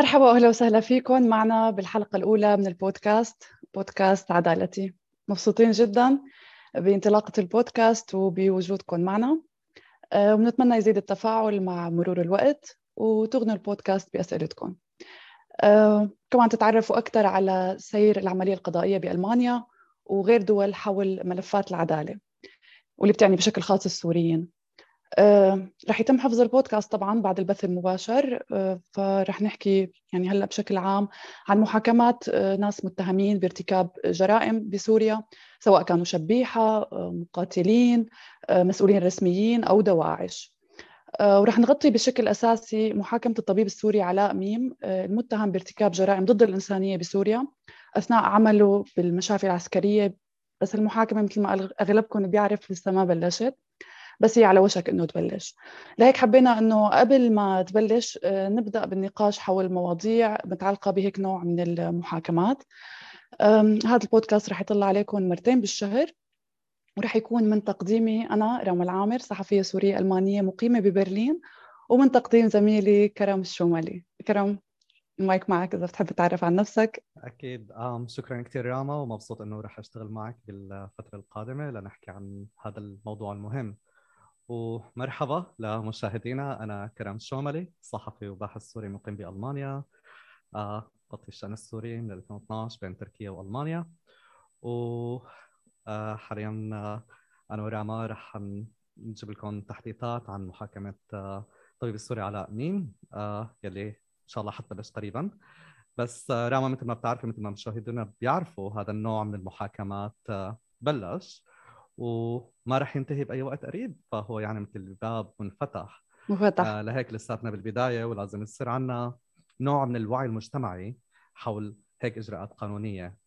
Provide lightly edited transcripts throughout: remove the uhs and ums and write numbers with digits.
مرحبا وأهلا وسهلا فيكم معنا بالحلقة الأولى من بودكاست عدالتي. مبسوطين جدا بانطلاقة البودكاست وبوجودكم معنا. ونتمنى يزيد التفاعل مع مرور الوقت وتغنوا البودكاست بأسئلتكم. كمان تتعرفوا أكثر على سير العملية القضائية بألمانيا وغير دول حول ملفات العدالة واللي بتعني بشكل خاص السوريين. رح يتم حفظ البودكاست طبعا بعد البث المباشر. فرح نحكي يعني هلأ بشكل عام عن محاكمات ناس متهمين بارتكاب جرائم بسوريا، سواء كانوا شبيحة، مقاتلين، مسؤولين رسميين أو دواعش. ورح نغطي بشكل أساسي محاكمة الطبيب السوري علاء ميم، المتهم بارتكاب جرائم ضد الإنسانية بسوريا أثناء عمله بالمشافي العسكرية. بس المحاكمة مثل ما أغلبكم بيعرف لسه ما بلشت، بس هي على وشك انه تبلش. لهيك حبينا انه قبل ما تبلش نبدا بالنقاش حول مواضيع متعلقه بهيك نوع من المحاكمات. هذا البودكاست رح يطلع عليكم مرتين بالشهر، ورح يكون من تقديمي انا راما العامر، صحفيه سوريه المانيه مقيمه ببرلين، ومن تقديم زميلي كرم الشوملي. كرم، المايك معك اذا بتحب تعرف عن نفسك. أكيد. شكرا كثير راما، ومبسوط إنه رح أشتغل معك بالفترة القادمة لنحكي عن هذا الموضوع المهم. ومرحبا لمشاهدينا، أنا كرم الشوملي، صحفي وباحث سوري مقيم بألمانيا. بغطي الشأن السوري من 2012 بين تركيا وألمانيا. وحاليا أنا وراما رح نجيب لكم تحديثات عن محاكمة الطبيب السوري علاء ميم، يلي إن شاء الله حتبلش قريبا. بس راما، مثل ما بتعرفي، مثل ما مشاهدينا بيعرفوا، هذا النوع من المحاكمات بلش وما رح ينتهي بأي وقت قريب، فهو يعني مثل الباب منفتح. مفتح. لهيك لساتنا بالبداية، ولازم يصير عنا نوع من الوعي المجتمعي حول هيك إجراءات قانونية.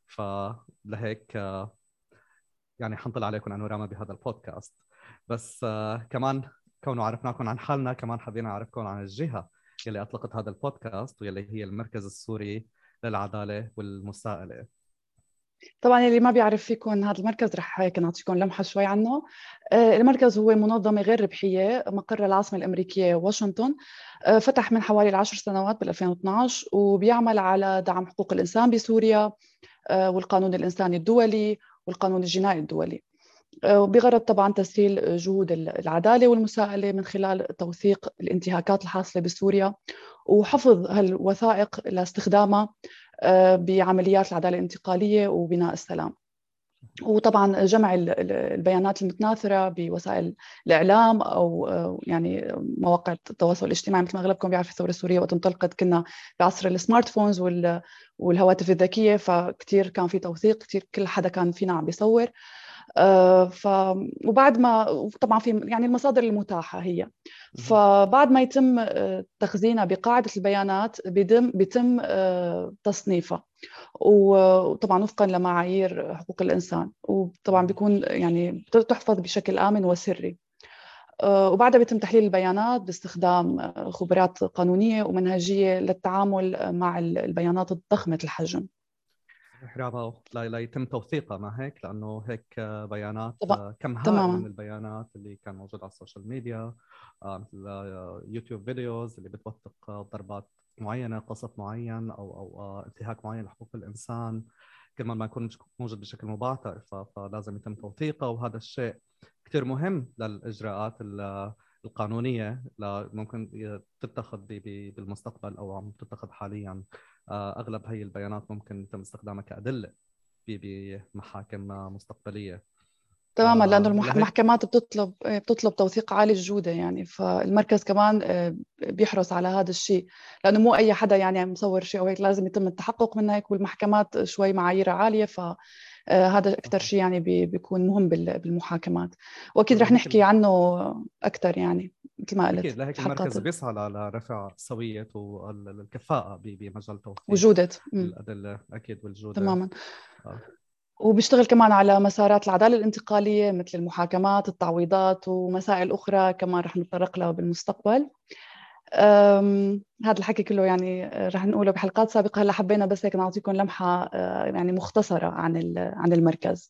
فلهيك يعني حنطل عليكم أنا وراما بهذا البودكاست. بس كمان كونه عرفناكم عن حالنا، كمان حبينا نعرفكم عن الجهة يلي أطلقت هذا البودكاست، واللي هي المركز السوري للعدالة والمساءلة. طبعا اللي ما بيعرف فيكم هذا المركز رح هيك نعطيكم لمحة شوي عنه. المركز هو منظمة غير ربحية مقر العاصمة الأمريكية واشنطن. فتح من حوالي 10 سنوات بال 2012، وبيعمل على دعم حقوق الإنسان بسوريا والقانون الإنساني الدولي والقانون الجنائي الدولي، بغرض طبعا تسهيل جهود العدالة والمساءلة من خلال توثيق الانتهاكات الحاصلة بسوريا وحفظ هالوثائق لاستخدامها بعمليات العدالة الانتقالية وبناء السلام. وطبعا جمع البيانات المتناثرة بوسائل الإعلام أو يعني مواقع التواصل الاجتماعي. مثل ما أغلبكم بيعرف، الثورة السورية وقت انطلقت كنا بعصر السمارت فونز والهواتف الذكية، فكتير كان في توثيق، كتير كل حدا كان فينا عم بيصور. ف وبعد ما طبعا في يعني المصادر المتاحة هي، فبعد ما يتم تخزينها بقاعدة البيانات بيتم تصنيفها، وطبعا وفقا لمعايير حقوق الإنسان، وطبعا بيكون يعني تحفظ بشكل آمن وسري. وبعدها بيتم تحليل البيانات باستخدام خبرات قانونية ومنهجية للتعامل مع البيانات الضخمة الحجم. صحيح راما، لا يتم توثيقها، ما هيك؟ لأنه هيك بيانات، طبعا. كم هائل من تماما. البيانات اللي كان موجود على السوشيال ميديا، مثل يوتيوب فيديوز اللي بتوثق ضربات معينة، قصف معين، أو انتهاك معين لحقوق الإنسان. كل ما يكون موجود بشكل مباشر فلازم يتم توثيقه. وهذا الشيء كثير مهم للإجراءات القانونية ممكن تتخذ بالمستقبل أو عم تتخذ حاليا. أغلب هي البيانات ممكن يتم استخدامها كأدلة بمحاكم مستقبلية. تماما، لأنه لهيك المحكمات بتطلب توثيق عالي الجودة يعني، فالمركز كمان بيحرص على هذا الشيء، لأنه مو أي حدا يعني مصور شيء أو هيك، لازم يتم التحقق من هيك، والمحكمات شوي معاييرها عالية، فهذا أكثر شيء يعني بيكون مهم بالمحاكمات، وأكيد رح لهيك نحكي عنه أكثر يعني مثل ما قلت أكيد لهيك بحلقات المركز بيسعى لرفع سوية والكفاءة بمجال توثيق وجودة. الأدلة، أكيد، والجودة. تماما. آه، وبيشتغل كمان على مسارات العدالة الانتقالية مثل المحاكمات، التعويضات، ومسائل أخرى كمان رح نتطرق لها بالمستقبل. هذا الحكي كله يعني رح نقوله بحلقات سابقة. هلا حبينا بس هيك نعطيكم لمحة يعني مختصرة عن المركز.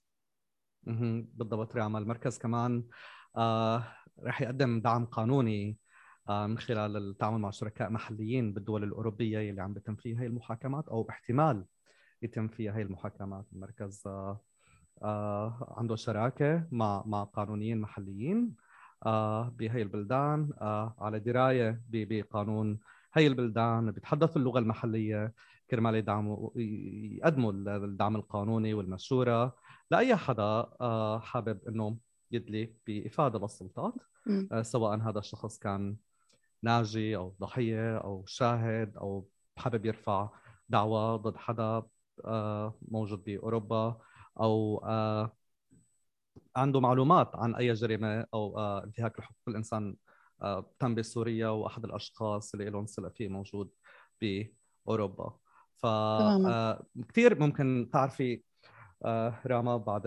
بالضبط. ريما، المركز كمان رح يقدم دعم قانوني من خلال التعامل مع شركاء محليين بالدول الأوروبية اللي عم بيتم فيها هي المحاكمات أو احتمال يتم فيها هي المحاكمات. المركز عنده شراكة مع قانونيين محليين بهي البلدان، على دراية بقانون هي البلدان، بيتحدثوا اللغة المحلية كرمال يقدموا الدعم القانوني والمشورة لأي حدا حابب إنه يدلي بإفادة بالسلطات، سواء هذا الشخص كان ناجي أو ضحية أو شاهد أو حابب يرفع دعوى ضد حدا موجود بأوروبا، أو عنده معلومات عن أي جريمة أو انتهاك لحقوق الإنسان تم بسوريا وأحد الأشخاص اللي لهم صلة فيه موجود بأوروبا. فكثير ممكن تعرفي راما بعد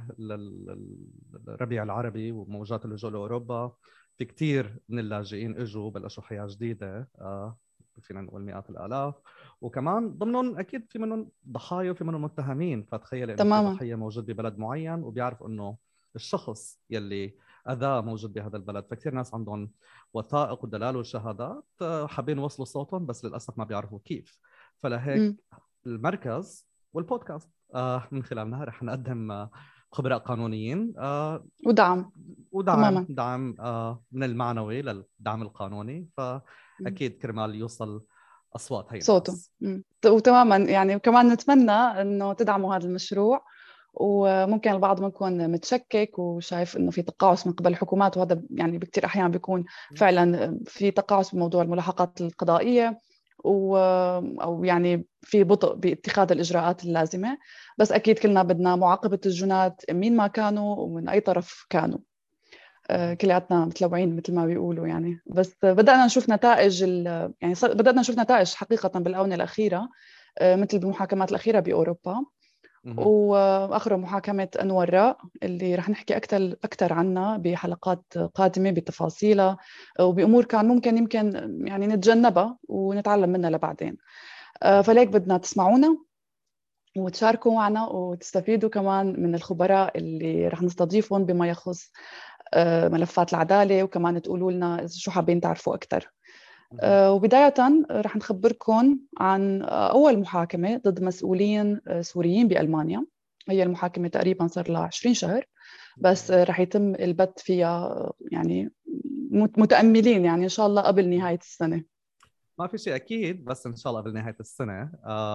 الربيع العربي وموجات اللجوء لأوروبا في كثير من اللاجئين اجوا بلشوا حياة جديدة، فينا نقول مئات الآلاف، وكمان ضمنهم أكيد في منهم ضحايا وفي منهم متهمين. فتخيل إنه في ضحية موجود ببلد معين وبيعرف إنه الشخص يلي أذاه موجود بهذا البلد، فكثير ناس عندهم وثائق ودلال وشهادات حابين يوصلوا صوتهم بس للأسف ما بيعرفوا كيف. فلهيك المركز والبودكاست من خلالنا رح نقدم خبراء قانونيين ودعم تماماً. دعم من المعنوي للدعم القانوني، فأكيد كرمال يوصل أصوات هي صوته. وتماما يعني، وكمان نتمنى إنه تدعموا هذا المشروع. وممكن البعض يكون متشكك وشايف إنه في تقاعس من قبل الحكومات، وهذا يعني بكثير أحيانا بيكون فعلا في تقاعس بموضوع الملاحقات القضائية، أو يعني في بطء باتخاذ الإجراءات اللازمة. بس أكيد كلنا بدنا معاقبة الجنات مين ما كانوا ومن أي طرف كانوا. كلياتنا متلوعين مثل ما بيقولوا يعني. بس بدأنا نشوف نتائج يعني بدأنا نشوف نتائج حقيقة بالآونة الأخيرة، مثل بالمحاكمات الأخيرة بأوروبا، وآخر محاكمة أنور راء اللي رح نحكي أكثر عنها بحلقات قادمة بتفاصيلها وبأمور كان ممكن يمكن يعني نتجنبها ونتعلم منها لبعدين. فليك بدنا تسمعونا وتشاركوا معنا وتستفيدوا كمان من الخبراء اللي رح نستضيفهم بما يخص ملفات العدالة، وكمان تقولوا لنا شو حابين تعرفوا أكثر. وبداية رح نخبركم عن أول محاكمة ضد مسؤولين سوريين بألمانيا. هي المحاكمة تقريبا صار لها 20 شهر، بس رح يتم البت فيها يعني متأملين يعني إن شاء الله قبل نهاية السنة. ما في شيء أكيد، بس إن شاء الله قبل نهاية السنة.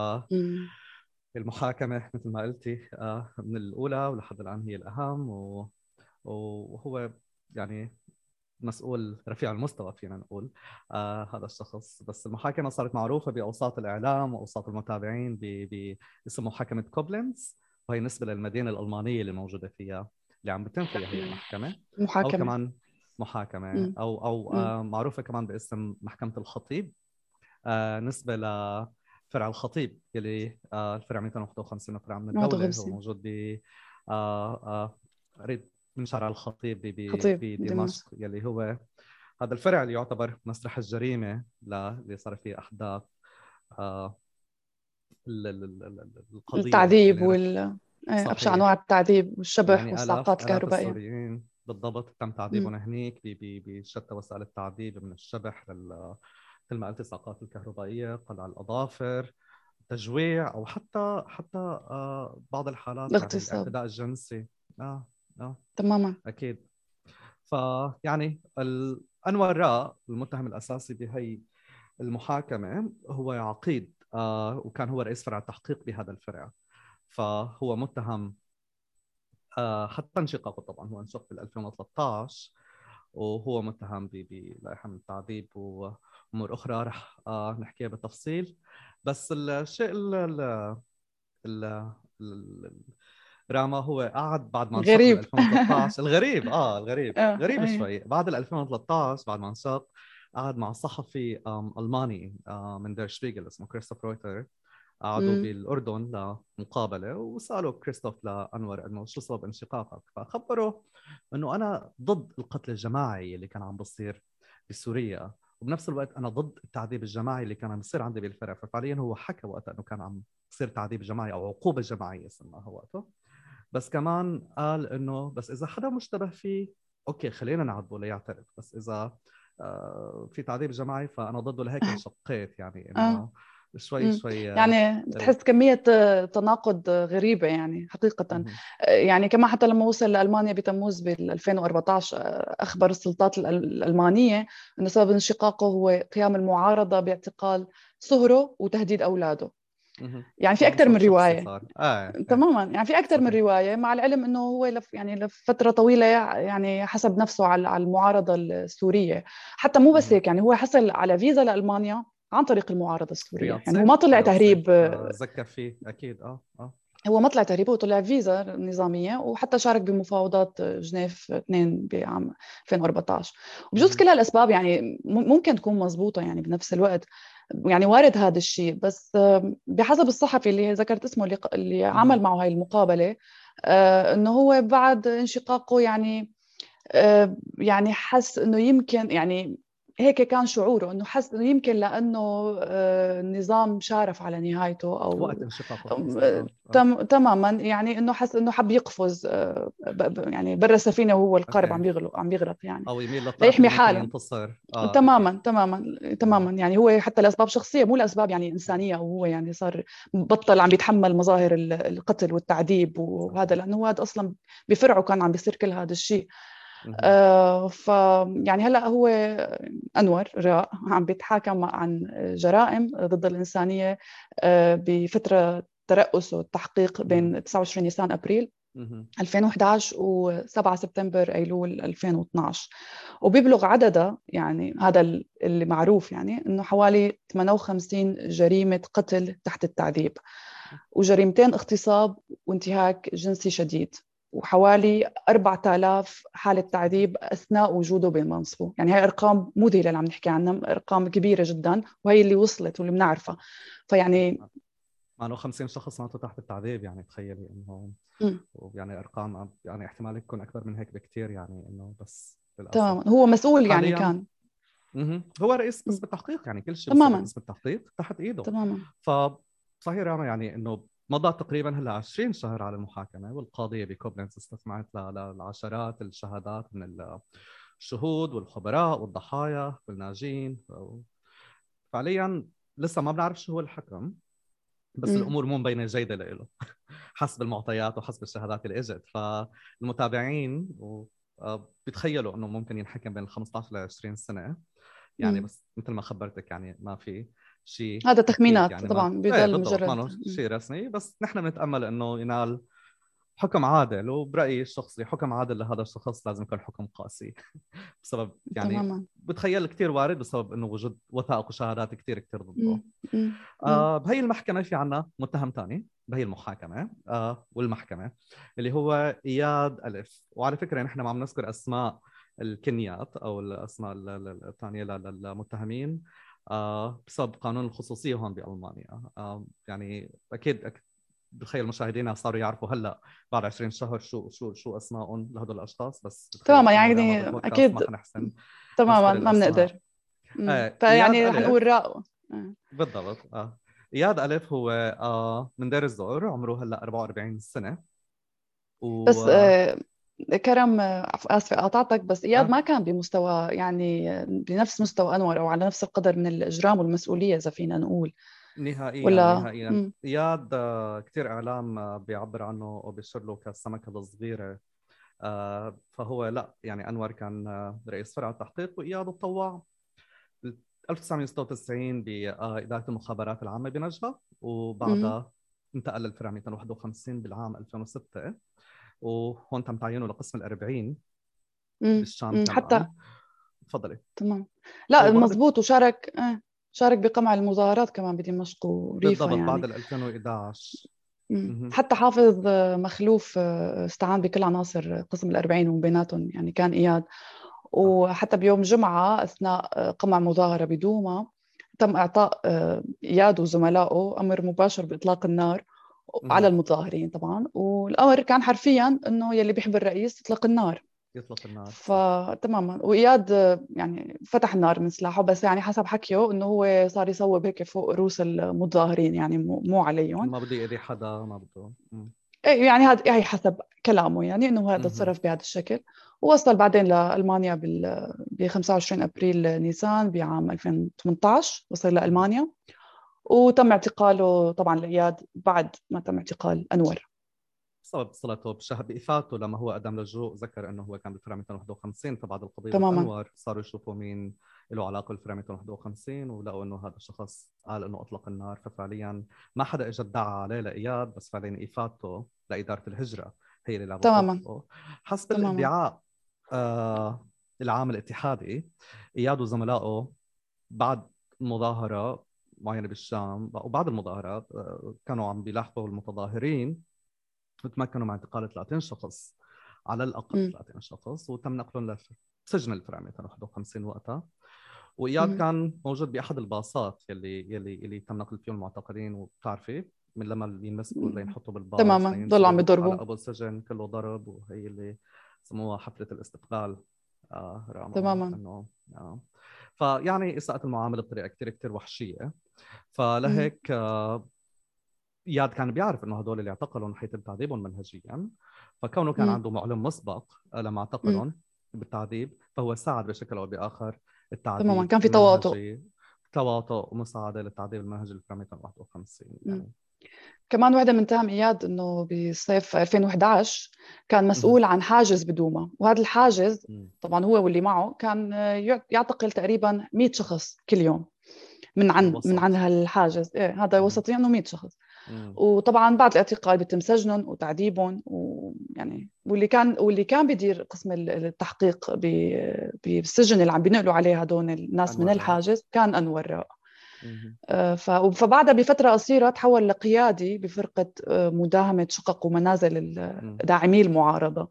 المحاكمة مثل ما قلتي من الأولى ولحد الآن هي الأهم، وهو يعني مسؤول رفيع المستوى فينا نقول هذا الشخص. بس المحاكمة صارت معروفة بأوساط الإعلام وأوساط المتابعين باسم محاكمة كوبلنز، وهي نسبة للمدينة الألمانية اللي موجودة فيها اللي عم بتم فيها هي المحكمة. أو كمان محاكمة أو معروفة كمان باسم محكمة الخطيب، نسبة لفرع الخطيب يلي الفرع 251 فرع من الدولة، هو موجود ب من شارع الخطيب بدمشق، يلي هو هذا الفرع اللي يعتبر مسرح الجريمة اللي صار فيه أحداث القضية التعذيب أبشع أنواع التعذيب والشبح يعني والصعقات الكهربائية. السوريين بالضبط تم تعذيبهم هنيك بشتى وسائل التعذيب، من الشبح مثل ما قلت الصعقات الكهربائية، قلع الأظافر، تجويع، أو حتى بعض الحالات يعني الاعتداء الجنسي. تماما أكيد. فيعني أنور راء المتهم الأساسي بهي المحاكمة هو عقيد، وكان هو رئيس فرع التحقيق بهذا الفرع. فهو متهم حتى انشقاقه، طبعا هو انشق بال 2013، وهو متهم بلائحة من التعذيب وأمور أخرى رح نحكيها بالتفصيل. بس الشيء راما هو قعد بعد ما انشق بال 2013 الغريب غريب شوي. بعد ال 2013 بعد ما انشق قعد مع صحفي ألماني من دير شبيغل اسمه كريستوف رويتر. قعدوا بالأردن لمقابلة وسألوا كريستوف لأنور إنه شو سبب انشقاقك، فخبره إنه أنا ضد القتل الجماعي اللي كان عم بصير بسوريا، وبنفس الوقت أنا ضد التعذيب الجماعي اللي كان عم بصير عندي بالفرع. ففعليا هو حكى وقتها إنه كان عم بصير تعذيب جماعي أو عقوبة جماعية سماها وقته، بس كمان قال إنه بس إذا حدا مشتبه فيه أوكي خلينا نعذبه ليعترف، بس إذا في تعذيب جماعي، فانا ضده لهيك شقيت يعني آه. انه شوي يعني بتحس كمية تناقض غريبة يعني حقيقة. يعني كما حتى لما وصل لألمانيا بتموز بال 2014 أخبر السلطات الألمانية أن سبب انشقاقه هو قيام المعارضة باعتقال صهره وتهديد أولاده. يعني في أكثر من رواية. تماما، يعني في أكثر من رواية، مع العلم أنه هو يعني لفترة طويلة يعني حسب نفسه على المعارضة السورية. حتى مو بس هيك، يعني هو حصل على فيزا لألمانيا عن طريق المعارضة السورية. يعني هو ما طلع تهريب. ذكر فيه أكيد. هو ما طلع تهريب، هو طلع فيزا نظامية، وحتى شارك بمفاوضات جنيف 2 بعام 2014. وبجوز كل هالأسباب يعني ممكن تكون مزبوطة يعني بنفس الوقت. يعني وارد هذا الشيء، بس بحسب الصحفي اللي ذكرت اسمه اللي عمل معه هاي المقابلة، انه هو بعد انشقاقه يعني حس انه يمكن، يعني هيك كان شعوره، انه حس انه يمكن لانه النظام شارف على نهايته او وقت انشقاقه. تماما، يعني انه حس انه حب يقفز يعني برا السفينه وهو القارب عم بيغرق يعني، او يميل للطرف ليحمي اللي ممكن حاله. ينتصر. تماما يعني هو حتى لاسباب شخصيه، مو لاسباب يعني انسانيه، او هو يعني صار بطل عم بيتحمل مظاهر القتل والتعذيب وهذا، لانه هو هذا اصلا بفرعه كان عم بيصير كل هذا الشيء. ف يعني هلا هو انور راء عم بيتحاكم عن جرائم ضد الانسانيه بفتره ترأسه التحقيق بين 29 نيسان ابريل 2011 و7 سبتمبر ايلول 2012. وبيبلغ عددها، يعني هذا اللي معروف، يعني انه حوالي 58 جريمه قتل تحت التعذيب، وجريمتين اغتصاب وانتهاك جنسي شديد، وحوالي 4000 حالة تعذيب أثناء وجوده بمنصبه. يعني هاي أرقام مذهلة اللي عم نحكي عنها، أرقام كبيرة جدا، وهي اللي وصلت واللي بنعرفها. فيعني مع انه 50 شخص ماتوا تحت التعذيب، يعني تخيلي انه يعني ارقام يعني احتمال يكون اكبر من هيك بكثير، يعني انه بس للاسف. تماما، هو مسؤول يعني كان. هو رئيس قسم التحقيق، يعني كل شيء تماما قسم التحقيق تحت ايده. تماما. فصحيح يعني انه مضى تقريبا هلا 20 شهر على المحاكمه، والقاضيه بكوبلنز استمعت لعشرات الشهادات من الشهود والخبراء والضحايا والناجين. فعليا لسه ما بنعرف شو هو الحكم، بس الامور مو مبينه جيده له حسب المعطيات وحسب الشهادات اللي اجت. فالمتابعين بيتخيلوا انه ممكن ينحكم بين 15 ل 20 سنه يعني. بس مثل ما خبرتك يعني ما في شيء، هذا تخمينات يعني طبعا، بيضل بالضبط مجرد ما شيء رسمي، بس نحن بنتامل انه ينال حكم عادل. وبرايي الشخصي حكم عادل لهذا الشخص لازم يكون حكم قاسي بسبب يعني تماما. بتخيل كثير وارد بسبب انه وجود وثائق وشهادات كثير ضده. بهي المحكمه في عنا متهم ثاني بهي المحاكمه والمحكمه اللي هو اياد الف. وعلى فكره نحن ما عم نذكر اسماء الكنيات او الاسماء الثانيه للمتهمين بسبب قانون الخصوصيه هون بالمانيا. يعني اكيد بتخيل مشاهدينا صاروا يعرفوا هلا بعد 20 شهر شو اسمائهم لهدول الاشخاص، بس تماما يعني اكيد ما حنحسن تماما ما بنقدر. فيعني حنقول راء. بالضبط. اياد الف هو من دير الزور، عمره هلا 44 سنه. بس كرم، آسفة قاطعتك، بس إياد ما كان بمستوى يعني بنفس مستوى أنور أو على نفس القدر من الإجرام والمسؤولية إذا فينا نقول. نهائيا ولا نهائيا. إياد كثير إعلام بيعبر عنه وبيشير له كالسمكة الصغيرة. فهو لا يعني أنور كان رئيس فرع التحقيق، وإياد تطوع 1996 بإدارة المخابرات العامة بنجفة، وبعدها انتقل للفرع 251 بالعام 2006، وهون تم تعيينه لقسم ال40 بالشام كمان. تفضلي. تمام. لا مزبوط، وشارك شارك بقمع المظاهرات كمان بدمشق وريفا بالضبط يعني بعد 2011. حتى حافظ مخلوف استعان بكل عناصر قسم ال40 وبيناتهم يعني كان إياد. وحتى بيوم جمعة أثناء قمع مظاهرة بدوما تم إعطاء إياد وزملائه أمر مباشر بإطلاق النار على المتظاهرين طبعا، والأمر كان حرفيا أنه يلي بيحب الرئيس يطلق النار. فتماما. وإياد يعني فتح النار من سلاحه، بس يعني حسب حكيه انه هو صار يصوب هيك فوق رؤوس المتظاهرين، يعني مو عليهم. ما بده يأذي حدا، ما بده. يعني هي حسب كلامه، يعني انه هذا تصرف بهذا الشكل. ووصل بعدين لألمانيا ب 25 ابريل نيسان بعام 2018 وصل لألمانيا، وتم اعتقاله طبعا لإياد بعد ما تم اعتقال أنور. بسبب صلته بإفاته لما هو قدم لجوء ذكر انه هو كان بالفرع 251، فبعد القضيه ضد تماما انور صاروا يشوفوا مين له علاقه بالفرع 251، ولقوا انه هذا الشخص قال انه اطلق النار. ففعليا ما حدا اجى ادعى عليه لاياد، بس فعليا افاته لاداره الهجره هي اللي لعبت تماما دور. حسب تماما. الادعاء العام الاتحادي، اياد وزملائه بعد مظاهره معينه بالشام وبعد المظاهرات كانوا عم بيلاحقوا المتظاهرين، وتمكنوا من اعتقال 30 شخص على الأقل 30 شخص، وتم نقلهم لسجن الفرع 251 وقتها. وإياد كان موجود بأحد الباصات يلي تم نقل فيهم المعتقلين، وبتعرفي من لما ينمسكوا لينحطوا بالباص تماما ضلوا عم لينزلوا على يضربوا. أبو السجن كله ضرب، وهي اللي سموها حفلة الاستقلال. راما تماما. انه فيعني اساءة المعامله بطريقه كثير كثير وحشيه. فلهيك اياد كان بيعرف انه هدول اللي اعتقلوا حيتم تعذيبهم منهجيا، فكونه كان عنده معلوم مسبق لما اعتقلهم بالتعذيب، فهو ساعد بشكل او باخر تماما، التعذيب كان في تواطؤ. المنهجي، تواطؤ ومساعده للتعذيب المنهجي للفرع 251 يعني. كمان واحدة من تهم إياد إنه بصيف 2011 كان مسؤول عن حاجز بدوما، وهذا الحاجز طبعا هو واللي معه كان يعتقل تقريبا 100 شخص كل يوم من عن هالحاجز. إيه هذا وسطيا إنه 100 شخص. وطبعا بعد الاعتقال بيتم سجنهم وتعذيبهم، ويعني واللي كان بيدير قسم التحقيق بالسجن اللي عم بينقلوا عليه هدول الناس من الحاجز كان أنور راء. فبعدها بفترة قصيرة تحول لقيادي بفرقة مداهمة شقق ومنازل داعمي المعارضة.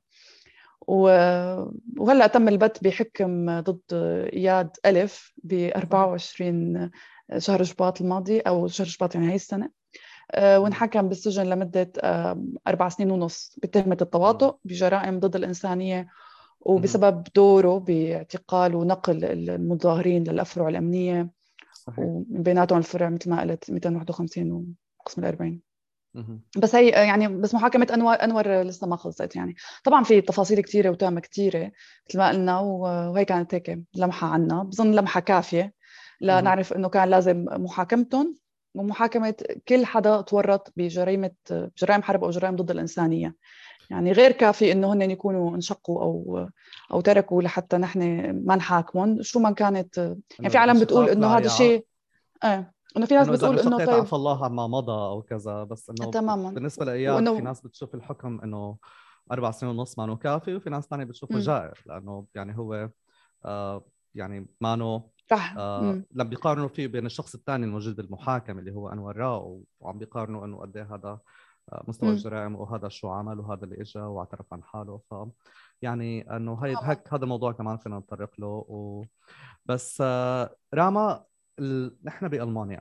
وهلأ تم البت بحكم ضد إياد ألف ب 24 شهر شباط الماضي، أو شهر شباط يعني هاي السنة. وانحكم بالسجن لمدة 4 سنين ونص بتهمة التواطؤ بجرائم ضد الإنسانية، وبسبب دوره باعتقال ونقل المتظاهرين للأفرع الأمنية. صحيح. ومن بيناتهم الفرع مثل ما قلت 251 وقسم ال40. بس هي يعني بس محاكمة أنور لسه ما خلصت يعني. طبعا في تفاصيل كثيرة وتهم كثيرة مثل ما قلنا، وهي كانت هيك لمحة عنا، بظن لمحة كافية لنعرف إنه كان لازم محاكمتهم ومحاكمة كل حدا تورط بجرائم حرب أو جرائم ضد الإنسانية. يعني غير كافي إنه هن يكونوا انشقوا أو تركوا لحتى نحن ما نحاكمهم شو ما كانت. يعني في عالم بتقول إنه هذا الشيء إنه في ناس إذا بتقول إنه انشقيت طيب عفى الله عما مضى أو كذا، بس إنه تماما. بالنسبة لإياد في وإنه ناس بتشوف الحكم إنه 4 سنين ونص ما كافي، وفي ناس ثانيه بتشوفه جائر، لأنه يعني هو يعني مانو صح. لما بيقارنوا فيه بين الشخص الثاني الموجود بالمحاكمة اللي هو أنور راء، وعم بيقارنوا إنه قد إيه هذا مستوى الجرائم، وهذا شو عمل، وهذا اللي إجا واعترف عن حاله. يعني إنه هذا الموضوع كمان فينا نتطرق له بس راما نحن بألمانيا،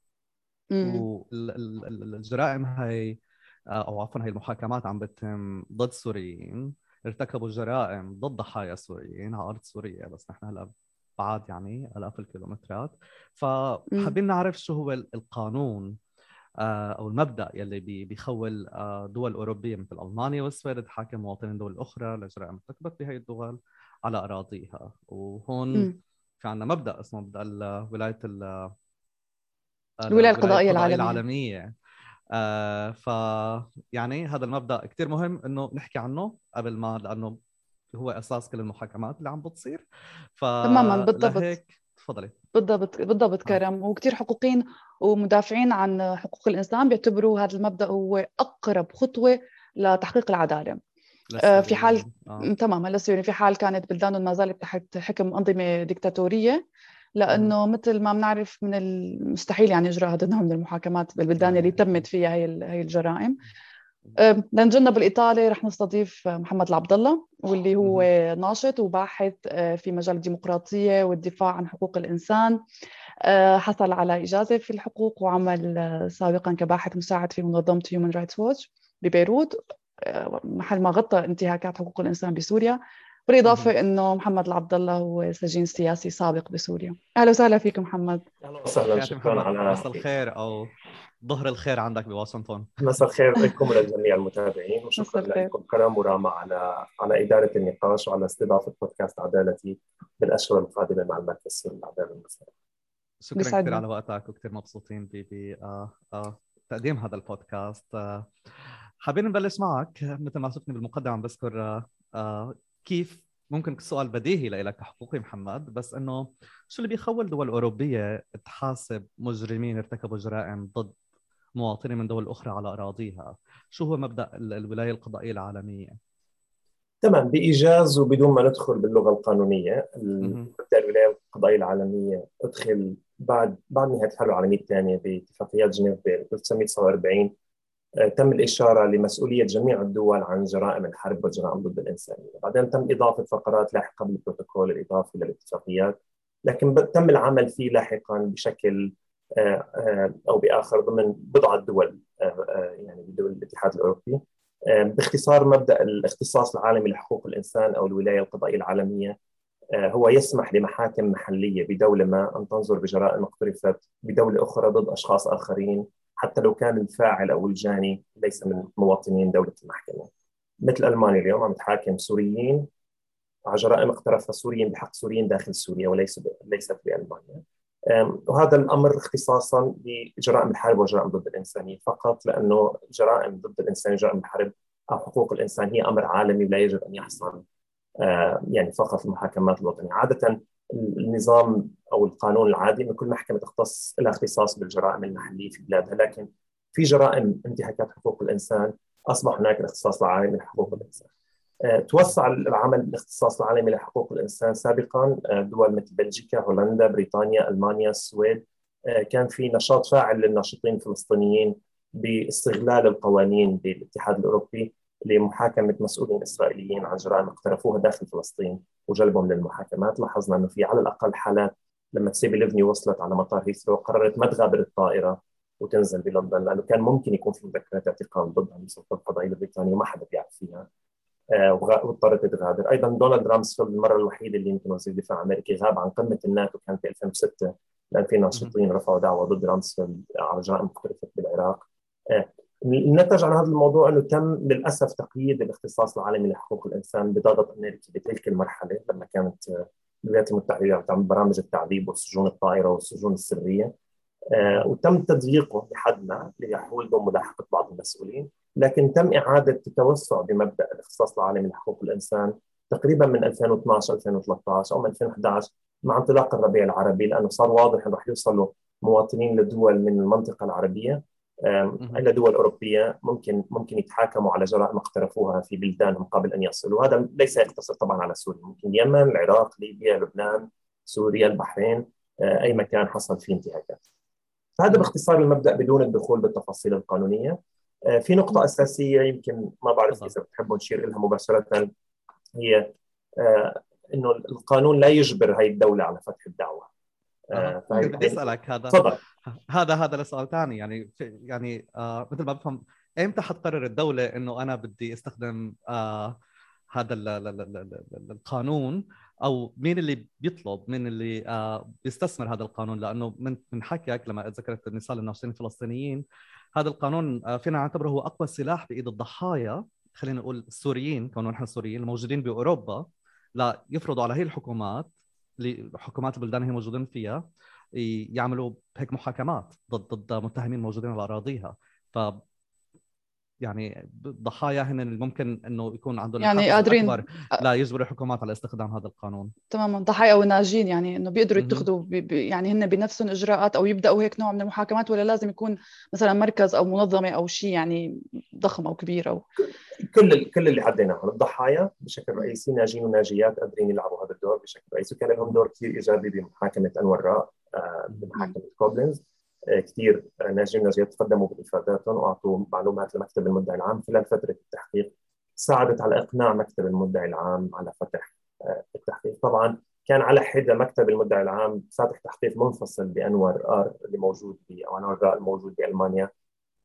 والجرائم هاي أو عفوا هاي المحاكمات عم بتتم ضد سوريين ارتكبوا جرائم ضد ضحايا سوريين على أرض سوريا، بس نحن هلا بعاد يعني آلاف الكيلومترات. فحابين نعرف شو هو القانون أو المبدأ يلي بيخول دول أوروبية مثل ألمانيا والسويد تحاكم مواطنين دول أخرى لجرائم ارتكبت بهي الدول على أراضيها. وهون في عندنا مبدأ اسمه مبدأ ولاية الولاية القضائية العالمية. العالمية. يعني هذا المبدأ كتير مهم إنه نحكي عنه قبل ما، لأنه هو أساس كل المحاكمات اللي عم بتصير. تماما بالضبط. فلهيك تفضلي. بالضبط كرم. وكتير حقوقيين ومدافعين عن حقوق الإنسان بيعتبروا هذا المبدأ هو أقرب خطوة لتحقيق العدالة. في حال تماما للسوريين، في حال كانت بلدانهم ما زالت تحت حكم أنظمة ديكتاتورية، لأنه مثل ما بنعرف من المستحيل يعني إجراء هذا النوع من المحاكمات بالبلدان اللي تمت فيها هي الجرائم. لنجنب الإيطالي رح نستضيف محمد العبد الله، واللي هو ناشط وباحث في مجال الديمقراطية والدفاع عن حقوق الإنسان. حصل على إجازة في الحقوق، وعمل سابقا كباحث مساعد في منظمة Human Rights Watch ببيروت، محل ما غطى انتهاكات حقوق الإنسان بسوريا. بالإضافة إنه محمد العبد الله هو سجين سياسي سابق بسوريا. أهلا وسهلا فيك محمد. اهلا وسهلا، تحياتي شكرا محمد، على مساء الخير أو ظهر الخير عندك بواشنطن. مساء الخير لكم وللجميع المتابعين، مساء وشكرا الخير. لكم كرم وراما على اداره النقاش وعلى استضافه بودكاست عدالتي بالاشهر القادمه مع المركز السوري للعداله المسائيه. شكرا كثير بيسعدنا. على وقتك، وكثير مبسوطين تقديم هذا البودكاست. حابين نبلش معك مثل ما شفني بالمقدمة عم بذكر كيف ممكن سؤال بديهي لك كحقوقي محمد، بس انه شو اللي بيخول دول أوروبية تحاسب مجرمين ارتكبوا جرائم ضد مواطنين من دول أخرى على أراضيها؟ شو هو مبدأ الولاية القضائية العالمية؟ تمام، بايجاز وبدون ما ندخل باللغه القانونيه، مهم. مبدا الولايه القضائيه العالميه ادخل بعد نهايه الحرب العالميه الثانيه باتفاقيات جنيف ب 1949. تم الإشارة لمسؤولية جميع الدول عن جرائم الحرب والجرائم ضد الإنسانية. بعدين تم إضافة فقرات لاحقة بالبروتوكول الإضافي للاتفاقيات، لكن تم العمل فيه لاحقا بشكل أو بآخر ضمن بضعة دول، يعني بدول الاتحاد الأوروبي. باختصار، مبدأ الاختصاص العالمي لحقوق الإنسان أو الولاية القضائية العالمية هو يسمح لمحاكم محلية بدولة ما أن تنظر بجرائم اقترفت بدولة أخرى ضد أشخاص آخرين، حتى لو كان الفاعل أو الجاني ليس من مواطنين دولة المحكمة. مثل ألمانيا اليوم عم تحاكم سوريين على جرائم اقترفها سوريين بحق سوريين داخل سوريا ليست بألمانيا. وهذا الأمر اختصاصا بجرائم الحرب وجرائم ضد الإنسانية فقط، لأنه جرائم ضد الإنسان، جرائم الحرب أو حقوق الإنسان هي أمر عالمي لا يجب أن يحصل يعني فقط المحاكمات الوطنية. عادة النظام أو القانون العادي أن كل محكمة تختص لها اختصاص بالجرائم المحلية في بلادها، لكن في جرائم انتهاكات حقوق الإنسان أصبح هناك الاختصاص العالمي لحقوق الإنسان. توسع العمل بالاختصاص العالمي لحقوق الإنسان سابقا. دول مثل بلجيكا، هولندا، بريطانيا، ألمانيا، السويد، كان في نشاط فاعل للناشطين الفلسطينيين باستغلال القوانين بالاتحاد الأوروبي لمحاكمة مسؤولين إسرائيليين عن جرائم اقترفوها داخل فلسطين وجلبهم للمحاكمات. لاحظنا أنه في على الأقل حالات لما تسيبي ليفني وصلت على مطار هيثرو قررت ما تغادر الطائرة وتنزل بلندن، لأنه كان ممكن يكون في مذكرات اعتقال ضدها من السلطة القضائية البريطانية وما حدا بيعرف فيها، واضطرت تغادر. ايضا دونالد رامسفيلد المره الوحيده اللي يمكن وزير الدفاع الامريكي غاب عن قمه الناتو كان في 2006 لان في ناشطين رفعوا دعوه ضد رامسفيلد على جرائم اقترفت بالعراق. النتج عن هذا الموضوع انه تم للاسف تقييد الاختصاص العالمي لحقوق الانسان بضغط امريكي بتلك المرحله، لما كانت الولايات المتحده تعمل برامج التعذيب والسجون الطائره والسجون السريه، وتم تضييقه لحد ما ليحول دون ملاحقه بعض المسؤولين. لكن تم اعاده التوسع بمبدا الاختصاص العالمي لحقوق الانسان تقريبا من 2012 2013 او من 2011 مع انطلاق الربيع العربي، لانه صار واضح انه رح يوصلوا مواطنين لدول من المنطقه العربيه الى دول اوروبيه ممكن يتحاكموا على جرائم اقترفوها في بلدانهم قبل ان يصلوا. وهذا ليس يقتصر طبعا على سوريا، ممكن اليمن، العراق، ليبيا، لبنان، سوريا، البحرين، اي مكان حصل فيه انتهاكات. هذا باختصار المبدأ بدون الدخول بالتفاصيل القانونية. في نقطة أساسية يمكن ما بعرف إذا بتحبوا نشير لها مباشرة، هي إنه القانون لا يجبر هاي الدولة على فتح الدعوة. بدي أسألك تفضل. هذا لسؤال ثاني، يعني مثل ما بفهم، إمتى حتقرر الدولة إنه أنا بدي استخدم هذا القانون، او مين اللي بيطلب، مين اللي بيستثمر هذا القانون؟ لانه من حكيك لما ذكرت مثال الناشطين الفلسطينيين، هذا القانون فينا نعتبره هو اقوى سلاح بايد الضحايا، خلينا نقول السوريين، كونهم نحن السوريين الموجودين باوروبا، لا يفرضوا على هي الحكومات، حكومات البلدان اللي موجودين فيها، يعملوا هيك محاكمات ضد متهمين موجودين على اراضيها. ف يعني الضحايا هن اللي ممكن انه يكون عندهم يعني الحافز قادرين. الاكبر لا يجبروا الحكومات على استخدام هذا القانون. تماما، ضحايا وناجين، يعني انه بيقدروا يتخذوا يعني هن بنفسهم اجراءات او يبداوا هيك نوع من المحاكمات، ولا لازم يكون مثلا مركز او منظمه او شيء يعني ضخم او كبير او كل اللي عديناهم الضحايا بشكل رئيسي، ناجين وناجيات قادرين يلعبوا هذا الدور بشكل رئيسي، وكان لهم دور كثير ايجابي بمحاكمه انور راء بمحاكمه كوبلنز. كثير ناجين وناجيات تقدموا بافاداتهم واعطوا معلومات لمكتب المدعي العام خلال فتره التحقيق، ساعدت على اقناع مكتب المدعي العام على فتح التحقيق. طبعا كان على حده مكتب المدعي العام فاتح تحقيق منفصل بانور ار اللي موجود او انور راء الموجود بالمانيا،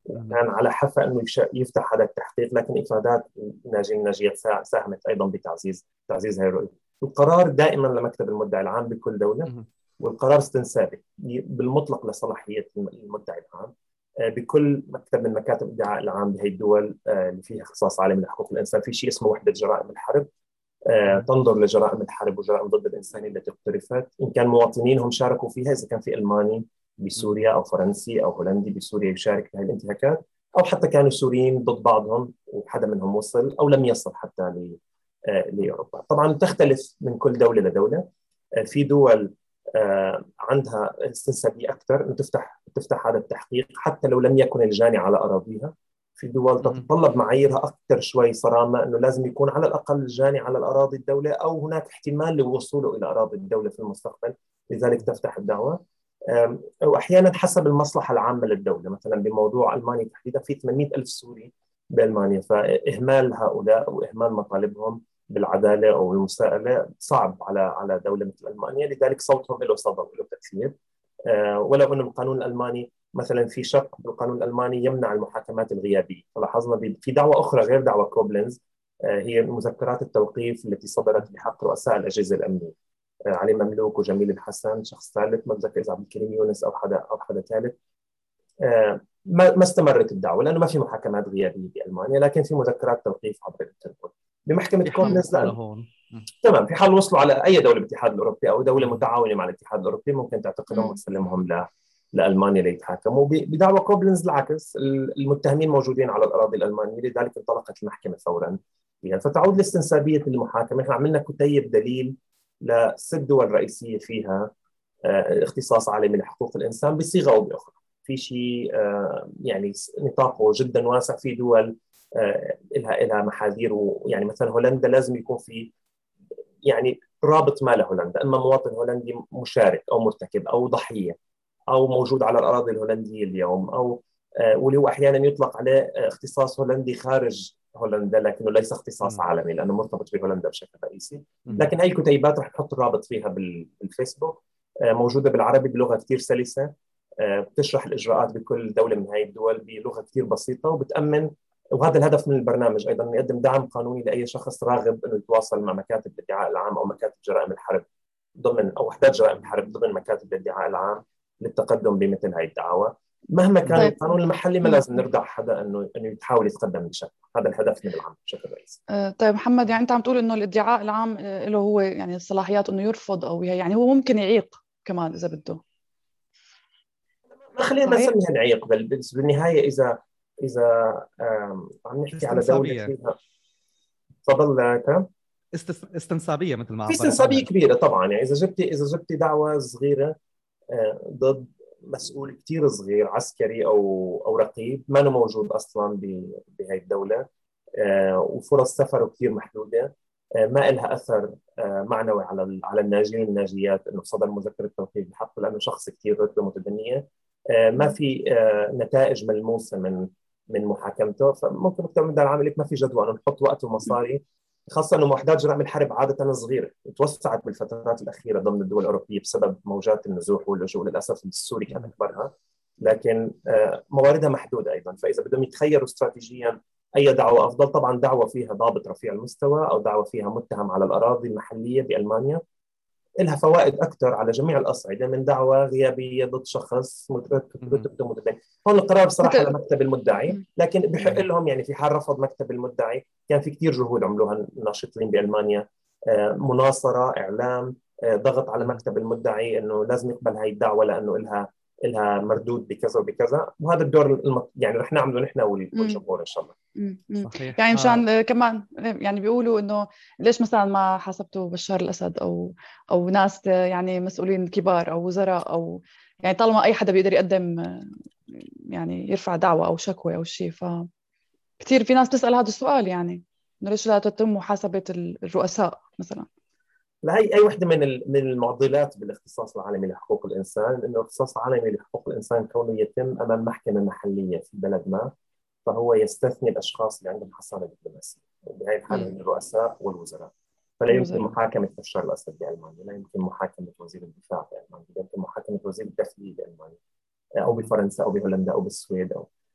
كان على حافة أنه يفتح هذا التحقيق، لكن إفادات ناجيات ساهمت أيضا بتعزيز هذه الرؤية. القرار دائما لمكتب المدعي العام بكل دولة، والقرار استنسابي بالمطلق لصلاحية المدعي العام بكل مكتب من مكاتب الادعاء العام بهي الدول اللي فيها اختصاص عالمي لحقوق الإنسان. في شيء اسمه وحدة جرائم الحرب تنظر لجرائم الحرب وجرائم ضد الإنسانية التي اقترفت، إن كان مواطنينهم شاركوا فيها، إذا كان في ألماني بسوريا أو فرنسي أو هولندي بسوريا يشارك في هذه الانتهاكات، أو حتى كانوا سوريين ضد بعضهم وحدا منهم وصل أو لم يصل حتى لأوروبا. طبعا تختلف من كل دولة لدولة. في دول عندها استنسابية أكثر أن تفتح هذا التحقيق حتى لو لم يكن الجاني على أراضيها. في دول تتطلب معاييرها أكثر شوي صرامة، أنه لازم يكون على الأقل الجاني على الأراضي الدولة أو هناك احتمال لوصوله إلى أراضي الدولة في المستقبل، لذلك تفتح الدعوة. وأحيانا حسب المصلحة العامة للدولة. مثلا بموضوع ألمانيا تحديدا في 800,000 سوري بألمانيا، فإهمال هؤلاء وإهمال مطالبهم بالعدالة أو المساءلة صعب على دولة مثل ألمانيا، لذلك صوتهم له صدى وله تأثير. ولو أن القانون الألماني مثلا في شق بالقانون الألماني يمنع المحاكمات الغيابية. فلاحظنا في دعوة أخرى غير دعوة كوبلنز، هي مذكرات التوقيف التي صدرت بحق رؤساء الأجهزة الأمنية، علي مملوك وجميل الحسن، شخص ثالث ما بتذكر إذا عبد الكريم يونس أو حدا ثالث. ما استمرت الدعوة لأنه ما في محاكمات غيابية بألمانيا، لكن في مذكرات توقيف عبر الإنتربول. بمحكمة كوبلنز تمام، في حال وصلوا على أي دولة بالاتحاد الأوروبي أو دولة متعاونة مع الاتحاد الأوروبي ممكن تعتقلهم وتسلمهم لألمانيا ليتحاكموا. بدعوى كوبلنز العكس، المتهمين موجودين على الأراضي الألمانية، لذلك انطلقت المحكمة فورا فيها. فتعود لاستنسابية المحاكمة. احنا عملنا كتيب دليل ل6 دول رئيسية فيها اختصاص عالمي لحقوق الإنسان بصيغة أو بأخرى. في شيء يعني نطاقه جدا واسع. في دول لها محاذير، ويعني مثلا هولندا لازم يكون في يعني رابط ما لهولندا، اما مواطن هولندي مشارك او مرتكب او ضحيه او موجود على الاراضي الهولنديه اليوم، او واللي هو احيانا يطلق عليه اختصاص هولندي خارج هولندا، لكنه ليس اختصاص عالمي لانه مرتبط بهولندا بشكل رئيسي. لكن هاي الكتيبات رح نحط الرابط فيها بالفيسبوك، موجوده بالعربي بلغه كثير سلسه، بتشرح الاجراءات بكل دوله من هاي الدول بلغه كثير بسيطه وبتامن. وهذا الهدف من البرنامج ايضا، انه يقدم دعم قانوني لاي شخص راغب انه يتواصل مع مكاتب الادعاء العام او مكاتب جرائم الحرب او وحدات جرائم الحرب ضمن مكاتب الادعاء العام للتقدم بمثل هاي الدعاوى. مهما كان طيب. القانون المحلي ما لازم نردع حدا انه يحاول يتقدم بشكل. هذا الهدف من العمل بشكل رئيسي. طيب محمد، يعني انت عم تقول انه الادعاء العام له هو يعني الصلاحيات انه يرفض او يعني هو ممكن يعيق كمان اذا بده. ما خلينا نسميها نعيق، بل بالنهايه اذا عم نحكي على دوله فيها. تفضل كلام. استنسابيه مثل ما في استنسابيه كبيره طبعا. يعني اذا جبتي دعوه صغيره ضد مسؤول كثير صغير عسكري او رقيب ما موجود اصلا بهي الدوله، وفرص سفره كثير محدوده، ما لها اثر معنوي على الناجين والناجيات انه صدر مذكره توقيف بحقه لانه شخص كثير رتبه متدنيه، ما في نتائج ملموسه من محاكمته. فممكن مكتب الادعاء العام لك ما في جدوى انه نحط وقت ومصاري، خاصه انه وحدات جرائم الحرب عاده صغيره وتوسعت بالفترات الاخيره ضمن الدول الاوروبيه بسبب موجات النزوح واللجوء. للاسف السوري كان اكبرها، لكن مواردها محدوده ايضا. فاذا بدهم يتخيروا استراتيجيا اي دعوه افضل، طبعا دعوه فيها ضابط رفيع المستوى او دعوه فيها متهم على الاراضي المحليه بالمانيا لها فوائد اكثر على جميع الاصعده من دعوه غيابيه ضد شخص رتبته متدنيه. هون القرار صراحه لمكتب المدعي، لكن بحق لهم يعني في حال رفض مكتب المدعي كان في كثير جهود عملوها الناشطين بالمانيا، مناصره، اعلام، ضغط على مكتب المدعي انه لازم يقبل هاي الدعوه لانه لها مردود بكذا وبكذا. وهذا الدور يعني رح نعمله نحن والجمهور ان شاء الله. صحيح. يعني مشان كمان يعني بيقولوا انه ليش مثلا ما حاسبتوا بشار الاسد او ناس يعني مسؤولين كبار او وزراء، او يعني طالما اي حدا بيقدر يقدم يعني يرفع دعوة او شكوى او شيء. فكتير في ناس تسأل هذا السؤال، يعني انه ليش لا تتم محاسبة الرؤساء مثلا. لا، هي اي وحده من المعضلات بالاختصاص العالمي لحقوق الانسان، انه الاختصاص العالمي لحقوق الانسان كونه يتم امام محكمه محليه في بلد ما، فهو يستثني الاشخاص اللي عندهم حصانه دبلوماسيه، بهذه الحاله هم الرؤساء والوزراء. فلا يمكن محاكمه بشار الاسد بالمانيا، لا يمكن محاكمه وزير الدفاع بالمانيا، لا يمكن محاكمه وزير الداخليه بالمانيا او بفرنسا او بهولندا او بالسويد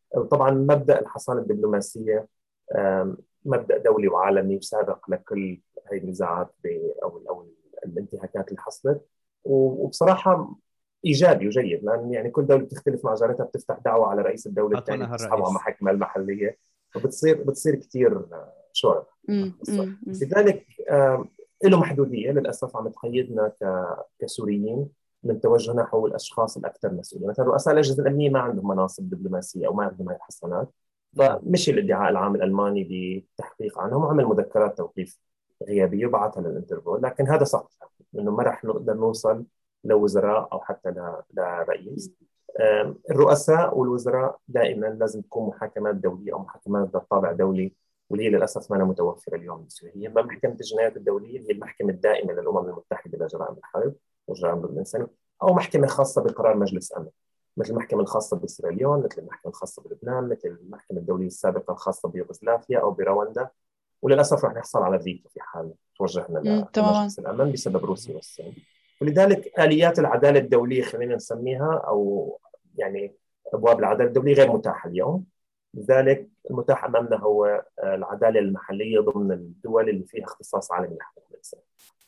طبعا مبدأ الحصانة الدبلوماسية مبدأ دولي وعالمي وسابق لكل هاي النزاعات أو الانتهاكات اللي حصلت، وبصراحة إيجابي وجيد، لأن يعني كل دولة بتختلف مع جارتها، بتفتح دعوة على رئيس الدولة الثانية، أعطونا بتسحبها هالرئيس. محاكمة المحلية، فبتصير كثير شعب. مم. لذلك له محدودية للأسف عم تقيدنا كسوريين من توجهنا حول الأشخاص الأكثر مسؤولية. مثلا رؤساء الأجهزة الأمنية ما عندهم مناصب دبلوماسية أو ما عندهم هاي الحصانات، فمشي الادعاء العام الألماني بالتحقيق عنهم وعمل مذكرات توقيف غيابية وبعثها للانتربول، لكن هذا سقط، إنه ما رح نقدر نوصل لوزراء أو حتى لرئيس. الرؤساء والوزراء دائما لازم تكون محاكمات دولية أو محاكمات ذات طابع دولي، واللي هي للأسف ما متوفرة اليوم بسوريا. هي محكمة الجنايات الدولية، هي المحكمة الدائمة للأمم المتحدة لجرائم الحرب وجرائم ضد الإنسان، أو محكمة خاصة بقرار مجلس أمن، مثل المحكمة الخاصة بسيراليون، مثل المحكمة الخاصة بلبنان، مثل المحكمة الدولية السابقة الخاصة بيوغوسلافيا أو برواندا. وللأسف رح نحصل على فيتو في حال توجهنا تماما. لمجلس الأمن بسبب روسيا والصين. ولذلك آليات العدالة الدولية خلينا نسميها، أو يعني أبواب العدالة الدولية غير متاحة اليوم. لذلك المتاح أمامنا هو العدالة المحلية ضمن الدول اللي فيها اختصاص عالمي لحقوق الإنسان.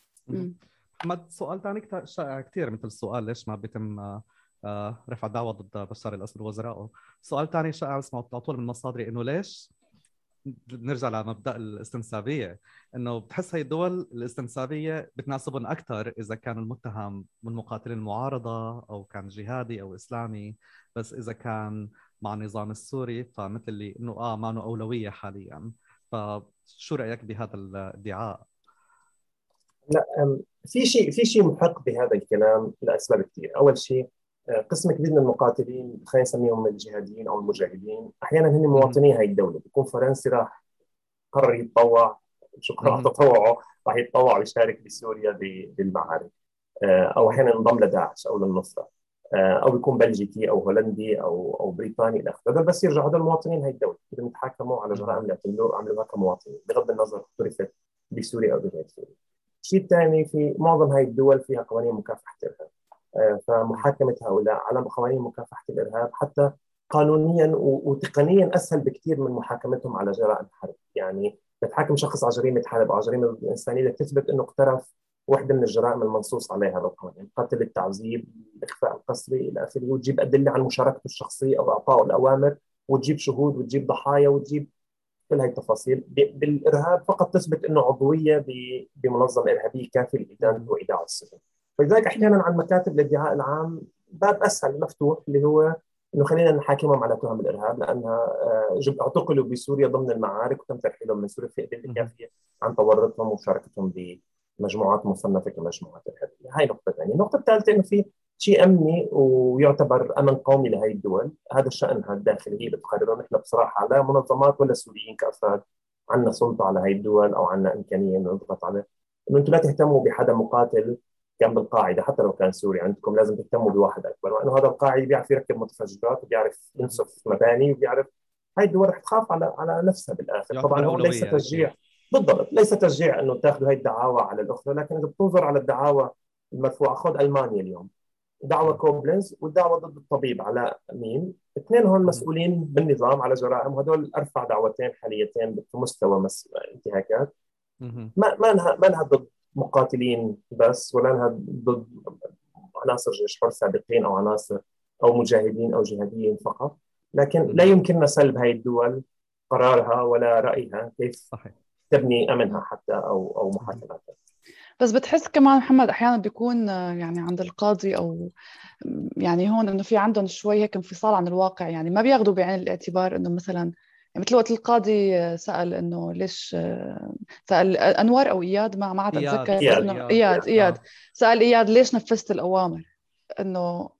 محمد، سؤال ثاني شائع كثير مثل السؤال ليش ما بيتم رفع دعوى ضد بشار الأسد ووزرائه. سؤال ثاني شائع اسمه على طول من مصادري، إنه ليش نرجع لمبدأ الاستنسابية، إنه بتحس هي الدول الاستنسابية بتناسبهم أكثر إذا كان المتهم من مقاتلين المعارضة أو كان جهادي أو إسلامي، بس إذا كان مع النظام السوري فمثل اللي إنه ما له أولوية حاليا. فشو رأيك بهذا الادعاء؟ لا، في شيء محق بهذا الكلام لأسباب كثير. أول شيء قسم كبير من المقاتلين، خلينا نسميهم الجهاديين أو المجاهدين، أحيانا هن مواطني هاي الدولة. بيكون فرنسي راح قرر يتطوع، شكرا على تطوعه، راح يتطوع ويشارك بسوريا بالمعارك، أو أحيانا انضم لداعش أو للنصرة، أو يكون بلجيكي أو هولندي أو بريطاني إلى آخره. بس يرجعوا هذول مواطنين هاي الدولة، بدهم يتحاكموا على جرائم اللي عملوها كمواطنين بغض النظر احترفت بسوريا أو بغير سوريا. الشيء الثاني، في معظم هاي الدول فيها قوانين مكافحة الإرهاب، فمحاكمة هؤلاء على قوانين مكافحة الإرهاب حتى قانونيا وتقنيا أسهل بكثير من محاكمتهم على جرائم حرب. يعني تحاكم شخص على جريمة حرب أو جريمة إنسانية تثبت أنه اقترف واحدة من الجرائم المنصوص عليها بالقانون، القتل، التعذيب، الإخفاء القسري إلى آخره، وتجيب أدلة عن مشاركته الشخصية أو إعطائه الأوامر، وتجيب شهود، وتجيب ضحايا، وتجيب كل هاي التفاصيل. بالإرهاب فقط تثبت أنه عضوية بمنظمة إرهابية كافية لإدانته وإيداع السجن. فلذلك أحيانا عن مكاتب الادعاء العام باب أسهل مفتوح، اللي هو إنه خلينا نحاكمهم على تهم الإرهاب، لأنها اعتقلوا بسوريا ضمن المعارك وتم ترحيلهم من سوريا في أدلة كافية عن تورطهم ومشاركتهم بمجموعات مصنفة كمجموعات إرهابية. هاي نقطة ثانية. النقطة الثالثة إنه في شيء أمني ويعتبر أمن قومي لهي الدول، هذا شأنها الداخلي بتقرره. نحن بصراحة لا منظمات ولا سوريين كأفراد عندنا سلطة على هي الدول أو عندنا إمكانية إنه نضغط عليه. إنه أنتم لا تهتموا بحدا مقاتل كان بالقاعدة حتى لو كان سوري، عندكم لازم تهتموا بواحد أكبر، وأنه هذا القاعدي بيعرف يركب متفجرات وبيعرف ينسف مباني وبيعرف. هاي الدول رح تخاف على نفسها بالآخر. طبعا هو ليس تشجيع، بالضبط ليس تشجيع انه تاخذوا هاي الدعاوى على الاخرى، لكن اذا بتنظر على الدعاوى المرفوعه، خذ المانيا اليوم، دعوى كوبلنز والدعوى ضد الطبيب، على مين؟ اثنين هون مسؤولين بالنظام على جرائم، وهدول ارفع دعوتين حاليتين في مستوى انتهاكات. ما لها ضد مقاتلين بس، ولا لها ضد عناصر جيش حر سابقين او عناصر او مجاهدين او جهاديين فقط، لكن لا يمكننا سلب هاي الدول قرارها ولا رايها كيف صحيح تبني امنها حتى او محاكماتها. بس بتحس كمان محمد احيانا بيكون يعني عند القاضي او يعني هون انه في عندهم شوي هيك انفصال عن الواقع، يعني ما بياخذوا بعين الاعتبار انه مثلا يعني مثل وقت القاضي سأل انه ليش سأل انور او اياد ما عاد اتذكر، بس انه اياد سأل اياد ليش نفذت الاوامر، انه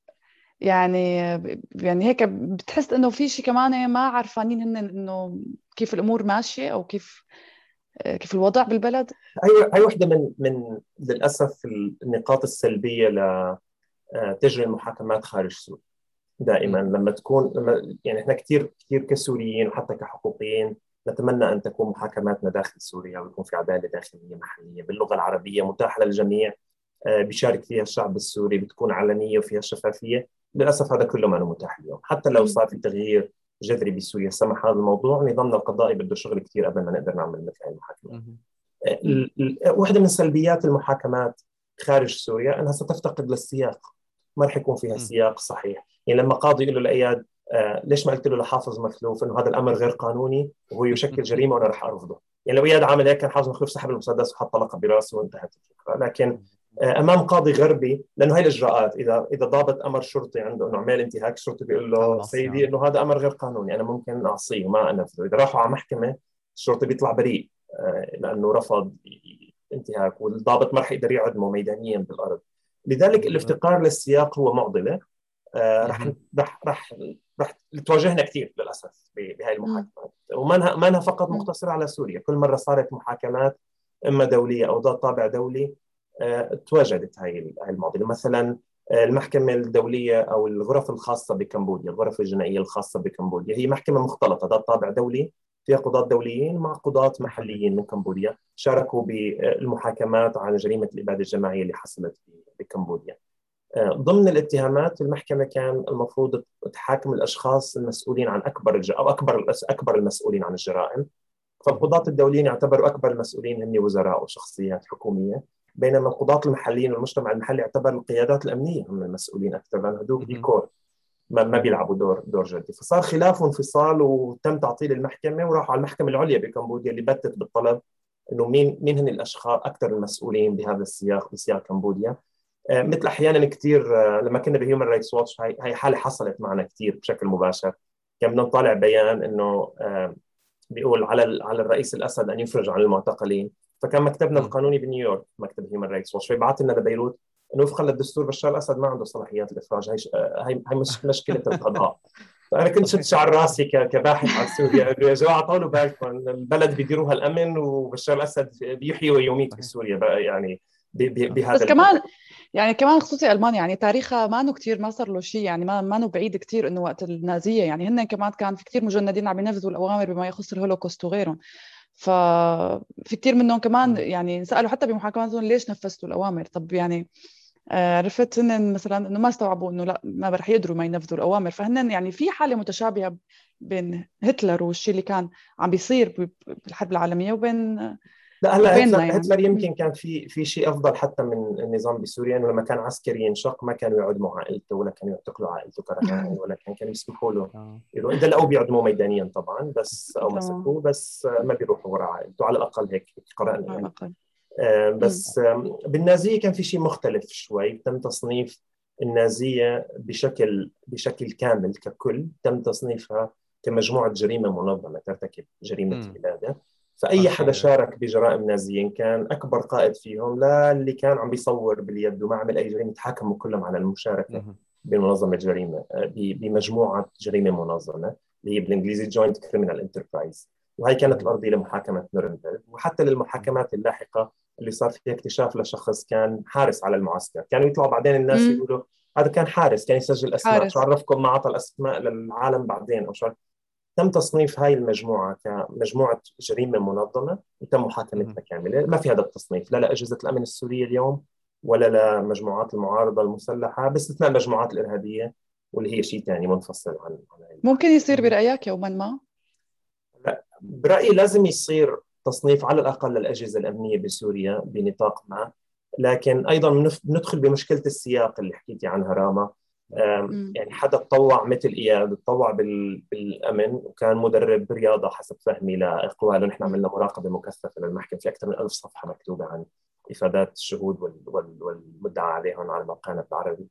يعني هيك بتحس انه في شيء كمان ما عارفانين هن انه كيف الامور ماشيه او كيف الوضع بالبلد. هي واحده من للاسف النقاط السلبيه لتجري المحاكمات خارج سوريا. دائما لما يعني احنا كثير كسوريين وحتى كحقوقيين نتمنى ان تكون محاكماتنا داخل سوريا، ويكون في عداله داخليه محليه باللغه العربيه متاحه للجميع، بيشارك فيها الشعب السوري، بتكون علنيه وفيها شفافيه. للاسف هذا كله ما متاح اليوم، حتى لو صار في تغيير جذري بسوريا سمح هذا الموضوع. نظامنا القضائي بده شغل كثير قبل ما نقدر نعمل مثل هاي المحاكمات. واحدة من سلبيات المحاكمات خارج سوريا أنها ستفتقد للسياق، ما رح يكون فيها سياق صحيح. يعني لما قاضي يقول له لأياد ليش ما قلت له لحافظ مخلوف إنه هذا الأمر غير قانوني وهو يشكل جريمة وأنا رح أرفضه، يعني لو إياد عامل هيك كان حافظ مخلوف سحب المسدس وحط طلقة براسه وانتهت الفكرة. لكن امام قاضي غربي، لانه هاي الاجراءات اذا ضابط امر شرطي عنده انه عمل انتهاك، الشرطي بيقول له سيدي انه هذا امر غير قانوني انا ممكن اعصيه وما انفذه. اذا راحوا على محكمه الشرطي بيطلع بريء لانه رفض انتهاك، والضابط ما رح يقدر يعدمه ميدانيا بالارض. لذلك الافتقار للسياق هو معضله رح تواجهنا كثير للاسف بهاي المحاكمات. وما انها فقط مقتصره على سوريا، كل مره صارت محاكمات اما دوليه او ذات طابع دولي تواجدت هاي المعضله. مثلا المحكمه الدوليه او الغرف الخاصه بكمبوديا، الغرف الجنائيه الخاصه بكمبوديا، هي محكمه مختلطه ذات طابع دولي فيها قضاة دوليين مع قضاة محليين من كمبوديا شاركوا بالمحاكمات عن جريمه الاباده الجماعيه اللي حصلت بكمبوديا. ضمن الاتهامات المحكمة كان المفروض تحاكم الأشخاص المسؤولين عن أكبر المسؤولين عن الجرائم. فالقضاة الدوليين يعتبروا أكبر المسؤولين هم وزراء وشخصيات حكومية، بينما القضاة المحليين والمجتمع المحلي يعتبر القيادات الأمنية هم المسؤولين أكثر، لأن هذول ديكور ما بيلعبوا دور جدي. فصار خلاف وانفصال وتم تعطيل المحكمة وراحوا على المحكمة العليا بكمبوديا اللي بتت بالطلب إنه مين هن الأشخاص أكثر المسؤولين بهذا السياق بسياق كمبوديا. مثل احيانا كثير لما كنا بهيومن رايتس واتش، هاي حاله حصلت معنا كثير بشكل مباشر. كان بدنا نطالع بيان انه بيقول على الرئيس الاسد ان يفرج عن المعتقلين، فكان مكتبنا القانوني بنيويورك مكتب هيومن رايتس واتش فيبعث لنا لبيروت انه وفقا للدستور بشار الاسد ما عنده صلاحيات الافراج. هي مش مشكله القضاء. فانا كنت شد شعر راسي كباحث عن سوريا، يا جماعه طولوا بالكم، البلد بيديروها الامن وبشار الاسد بيحيي ويميت في سوريا بقى يعني بهذا بس كمان يعني كمان خصوصي ألمانيا يعني تاريخها ما كتير ما صار له شيء، يعني ما بعيد كتير إنه وقت النازية يعني هن كمان كان في كتير مجندين عم ينفذوا الأوامر بما يخص الهولوكوست وغيرهم. ففي كتير منهم كمان يعني سألوا حتى بمحاكماتهم ليش نفذتوا الأوامر. طب يعني عرفت هن مثلا إنه ما استوعبوا إنه لا ما رح يقدروا ما ينفذوا الأوامر. فهن يعني في حالة متشابهة بين هتلر والشيء اللي كان عم بيصير بالحرب العالمية وبين لا هلا يعني. هتلر يمكن كان في شيء افضل حتى من النظام بسوريا، انه لما كان عسكري ينشق ما كانوا يعدموا عائلته ولا كانوا يعتقلوا عائلته كرهائن ولا كانوا يسمحوا له اذا لقوا بيعدموه ميدانيا طبعا بس او مسكوه، بس ما بيروحوا وراء عائلته على الاقل هيك قرانا يعني. بس بالنازيه كان في شيء مختلف شوي. تم تصنيف النازيه بشكل كامل ككل، تم تصنيفها كمجموعه جريمه منظمه ترتكب جريمه اباده. فأي حدا شارك بجرائم نازيين كان أكبر قائد فيهم، لا اللي كان عم بيصور باليد وما عمل أي جريمة، تحاكموا كلهم على المشاركة بمنظمة جريمة بمجموعة جريمة منظمة اللي هي بالإنجليزي Joint Criminal Enterprise. وهي كانت الأرضية لمحاكمة نورنبرغ وحتى للمحاكمات اللاحقة اللي صار فيها اكتشاف لشخص كان حارس على المعسكر. كانوا يطلعوا بعدين الناس يقولوا هذا كان حارس، كان يسجل أسماء، شو عرفكم ما عطى الأسماء للعالم بعدين أو شو. تم تصنيف هاي المجموعة كمجموعة جريمة منظمة وتم محاكمتها كاملة. ما في هذا التصنيف لا لأجهزة الأمن السورية اليوم ولا لمجموعات المعارضة المسلحة، باستثناء المجموعات الإرهابية واللي هي شيء ثاني منفصل عن ممكن يصير برأيك يوما ما؟ لا برأيي لازم يصير تصنيف على الأقل للأجهزة الأمنية بسوريا بنطاق ما، لكن أيضا ندخل بمشكلة السياق اللي حكيتي عنها راما. يعني حدا تطوع مثل إياد تطوع بالأمن وكان مدرب رياضة حسب فهمي لإقواله. نحن عملنا مراقبة مكثفة للمحكمة في أكثر من 1000 صفحة مكتوبة عن إفادات الشهود والمدعى عليهم على ما كانت بالعربي.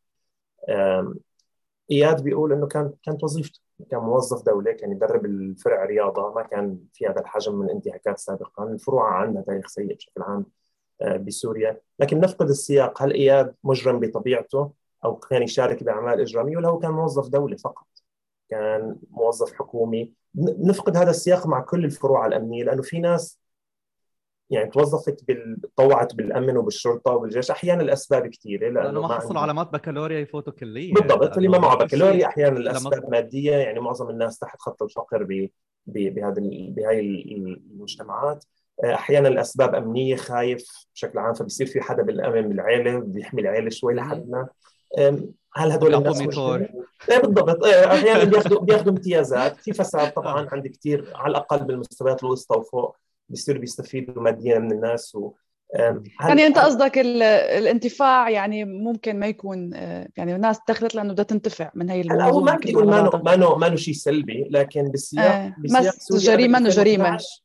إياد بيقول إنه كانت وظيفته كان موظف دولة، كان يدرب الفرع رياضة، ما كان في هذا الحجم من الانتهاكات سابقا. الفروع عندها تاريخ سيء بشكل عام بسوريا. لكن نفقد السياق، هل إياد مجرم بطبيعته أو كان يشارك بأعمال إجرامية ولا هو كان موظف دولة فقط، كان موظف حكومي؟ نفقد هذا السياق مع كل الفروع الأمنية، لأنه في ناس يعني توظفت طوعت بالأمن وبالشرطة وبالجيش أحيانا الأسباب كثيرة، لأنه ما حصلوا علامات بكالوريا يفوتوا كلية. بالضبط، اللي ما معه بكالوريا أحيانا الأسباب مادية، يعني معظم الناس تحت خط الفقر بهاي المجتمعات. أحيانا الأسباب أمنية، خايف بشكل عام، فبيصير في حدا بالأمن بالعائلة بيحمي العائلة شوي لحد ما. هل هدول الناس ميثور. بالضبط. احيانا بياخذوا امتيازات في فساد طبعا عند كثير، على الاقل بالمستويات الوسطى وفوق بيصيروا بيستفيدوا ماديا من الناس يعني انت قصدك الانتفاع يعني ممكن ما يكون يعني الناس دخلت لانه بدها تنتفع من هي هلا هو المنظومه ما بدي كلها على اقول بعضها. ما شيء سلبي، لكن بسياق بس سوريا قبل جريمه انه جريمه 2011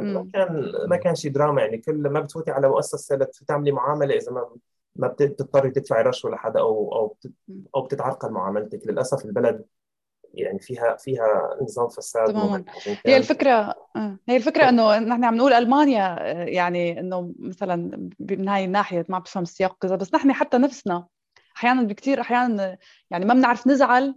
ما كان شيء دراما. يعني كل ما بتفوتي على مؤسسه تعملي معامله، اذا ما بتضطري تدفعي رشوه لحدا او بتتعرقل معاملتك. للاسف البلد يعني فيها نظام فساد تماما. هي كان. الفكره انه نحن عم نقول المانيا يعني انه مثلا من هاي الناحيه ما بفهم السياق كذا، بس نحن حتى نفسنا احيانا بكثير احيانا يعني ما بنعرف نزعل،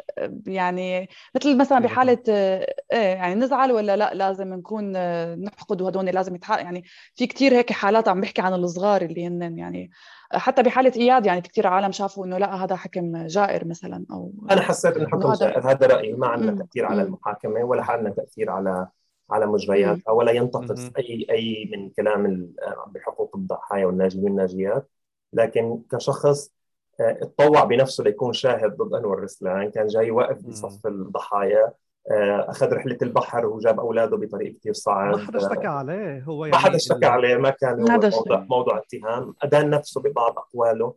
يعني مثل مثلا بحاله يعني نزعل ولا لا لازم نكون نحقد وهدول لازم يتحقق. يعني في كتير هيك حالات عم بحكي عن الصغار اللي هن يعني حتى بحاله اياد يعني كتير عالم شافوا انه لا هذا حكم جائر مثلا، او انا حسيت انه حكم جائر، هذا رايي. ما عندنا تاثير على مم. المحاكمه ولا عندنا تاثير على مجرياتها، ولا ينتقص اي من كلام بحقوق الضحايا والناجين والناجيات. لكن كشخص اتطوع بنفسه ليكون شاهد ضد انور رسلان، كان جاي واقف بصف الضحايا، اخذ رحله البحر وجاب اولاده بطريق كثير صعب. ما حدا اشتكى عليه، هو ما حدا يعني اشتكى عليه، ما كان هو هذا موضوع اتهام. ادان نفسه ببعض اقواله.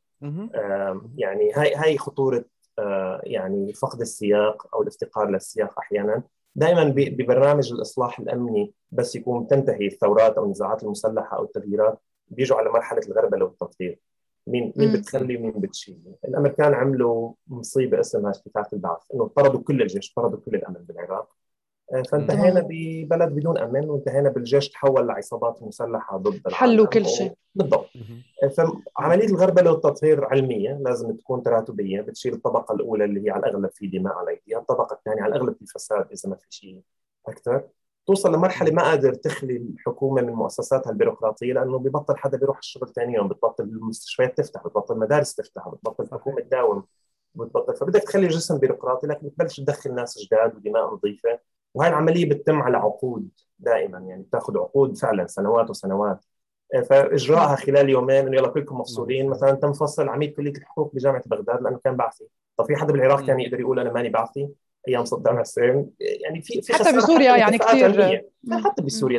يعني هاي خطوره يعني فقد السياق او الافتقار للسياق. احيانا دائما ببرنامج الاصلاح الامني بس يكون تنتهي الثورات او النزاعات المسلحه او التغييرات، بيجوا على مرحله الغربله والتطهير. مين بتخلي ومين بتشيل. الامريكان عملوا مصيبه اسمها اشتتات البعث، انه طردوا كل الجيش، طردوا كل الامن بالعراق. فانتهينا ببلد بدون امن، وانتهينا بالجيش تحول لعصابات مسلحه ضد العالم. حلوا كل شيء بالضبط. فعمليه الغربله والتطهير علميه، لازم تكون تراتبيه، بتشيل الطبقه الاولى اللي هي على الاغلب في دماء على ايديها، الطبقه الثانيه على الاغلب في فساد اذا ما في شيء اكثر. توصل لمرحله ما قادر تخلي الحكومه من مؤسساتها البيروقراطيه، لانه ببطل حدا بيروح الشغل ثاني يوم، بتبطل المستشفيات تفتح، بتبطل المدارس تفتح، بتبطل الحكومه تداوم، بتبطل. فبدك تخلي جسم بيروقراطي، لكن بتبلش تدخل ناس جداد ودماء نظيفه. وهي العمليه بتتم على عقود دائما، يعني بتاخذ عقود فعلا سنوات وسنوات. فاجراءها خلال يومين انه يلا كلكم مفصولين. مثلا تم فصل عميد كليه الحقوق بجامعه بغداد لانه كان بعثي. طب في حدا بالعراق كان يقدر يقول انا ماني بعثي ايام صدام حسين؟ يعني في حتى بسوريا يعني كثير. حتى بسوريا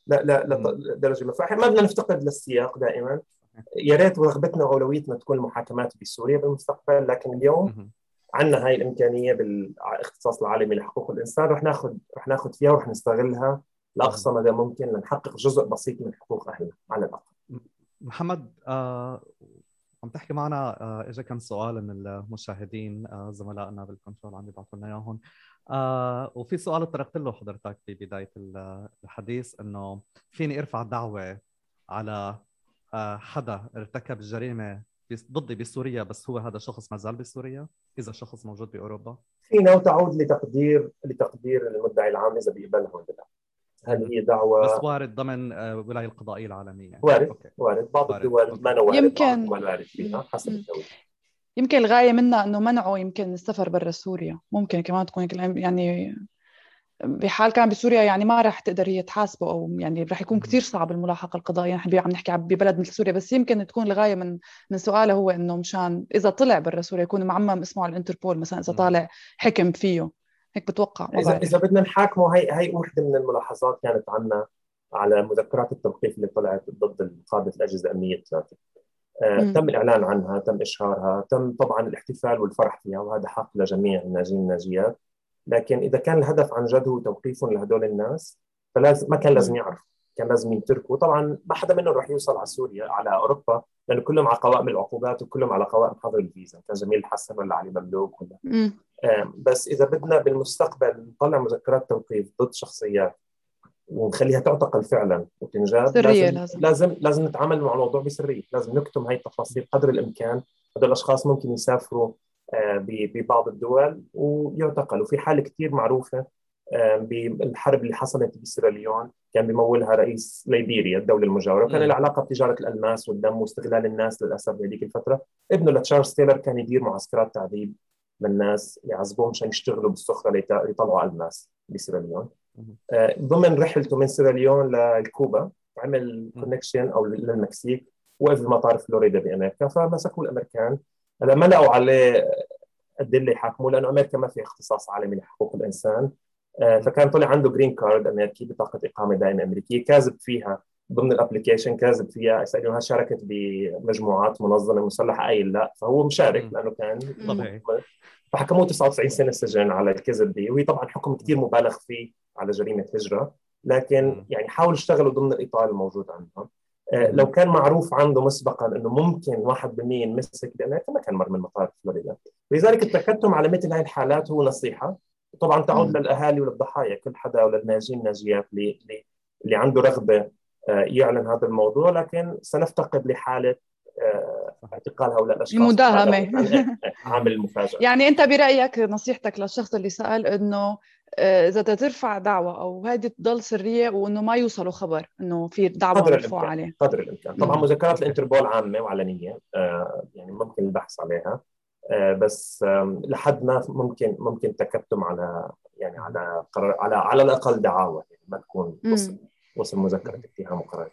لا درجه ما. فاحنا ما بدنا نفتقد للسياق دائما. يا ريت رغبتنا واولويتنا تكون المحاكمات بسوريا بالمستقبل، لكن اليوم عندنا هاي الامكانيه بالاختصاص العالمي لحقوق الانسان، رح ناخذ فيها ورح نستغلها لاقصى مدى ممكن لنحقق جزء بسيط من حقوق اهلنا على الاقل. محمد، عم تحكي معنا، اجى كم سؤال من المشاهدين، زملائنا بالكنترول عم يبعثوا لنا اياهم. وفي سؤال طرقت له حضرتك ببدايه الحديث، انه فيني ارفع دعوه على حدا ارتكب الجريمه ضدي بسوريا، بس هو هذا شخص ما زال بسوريا، اذا شخص موجود باوروبا؟ فينا وتعود لتقدير المدعي العام اذا بيقبلها ولا لا. هل هي دعوه بس وارد ضمن الولايه القضائيه العالميه؟ وارد. بعض الدول ما وارد، يمكن بعض الدول وارد فيها حسب الدوله. يمكن الغايه منها انه منعه يمكن السفر برا سوريا، ممكن كمان تكون يعني بحال كان بسوريا يعني ما راح تقدر هي تحاسبه، او يعني راح يكون كثير صعب الملاحقه القضائيه. نحن عم نحكي ببلد مثل سوريا، بس يمكن تكون الغايه من سؤاله هو انه مشان اذا طلع برا سوريا يكون معمم اسمه على الانتربول مثلا، اذا طالع حكم فيه هيك بتوقع. ما بعرف اذا بدنا نحاكمه. هي وحده من الملاحظات كانت عنا على مذكرات التوقيف اللي طلعت ضد قاده الاجهزه الامنيه الثلاثه. تم الاعلان عنها، تم اشهارها، تم طبعا الاحتفال والفرح فيها، وهذا حق لجميع الناجين والناجيات. لكن اذا كان الهدف عن جد هو توقيفهم لهدول الناس، فلازم ما كان لازم يعرف، كان لازم يتركوا. طبعا ما حدا منهم راح يوصل على سوريا على اوروبا، لانه كلهم على قوائم العقوبات وكلهم على قوائم حظر الفيزا، كان جميل الحسن ولا علي مملوك ولا. بس اذا بدنا بالمستقبل نطلع مذكرات توقيف ضد شخصيات ونخليها تعتقل فعلا وتنجاب، لازم نتعامل مع الموضوع بسريه، لازم نكتم هاي التفاصيل قدر الامكان. هذول الاشخاص ممكن يسافروا ببعض الدول ويعتقلوا. في حاله كثير معروفه بالحرب اللي حصلت بسيراليون، كان بيمولها رئيس ليبيريا الدوله المجاوره، وكان له علاقه بتجاره الالماس والدم واستغلال الناس للاسف بهذيك الفتره. ابنه لتشارلز تايلر كان يدير معسكرات تعذيب للناس، يعذبوهم عشان يشتغلوا بالسخره ليطلعوا الماس بسيراليون. ضمن رحلته من سيراليون لكوبا عمل كونكشن او للمكسيك، وقف بمطار فلوريدا بامريكا، فمسكوا الامريكان هلا ما لقوا عليه أدلة يحاكموه لأنه أمريكا ما في اختصاص عالمي لحقوق الإنسان. فكان طلع عنده جرين كارد أمريكي، بطاقة إقامة دائمة أمريكية، كاذب فيها ضمن الابلكيشن، كاذب فيها اسالها شاركت بمجموعات منظمه مسلحه اي لا، فهو مشارك لانه كان طبيعي. فحكموه 99 سنه سجن على الكذب دي، وهي طبعا حكم كثير مبالغ فيه على جريمه هجره، لكن يعني حاولوا يشتغلوا ضمن الاطار الموجود عندهم. لو كان معروف عنده مسبقا انه ممكن 1% ينمسك بامريكا ما كان مر من مطار فلوريدا. لذلك التكتم على مثل هذه الحالات هو نصيحه طبعا تعود للاهالي وللضحايا، كل حدا وللناجين الناجيات اللي عنده رغبه يعلن هذا الموضوع، لكن سنفتقد لحاله اعتقال هؤلاء الاشخاص مداهمه عامل المفاجاه. يعني انت برايك نصيحتك للشخص اللي سال انه اذا ترفع دعوه او هذه تضل سريه وانه ما يوصلوا خبر انه في دعوه مرفوعه عليه قدر الامكان. طبعا مذكرات الانتربول عامه وعلنيه، يعني ممكن البحث عليها، بس لحد ما ممكن تكتم على يعني على قرار على الاقل دعاوى، يعني ما تكون وصل مذكره اتهام وقرار.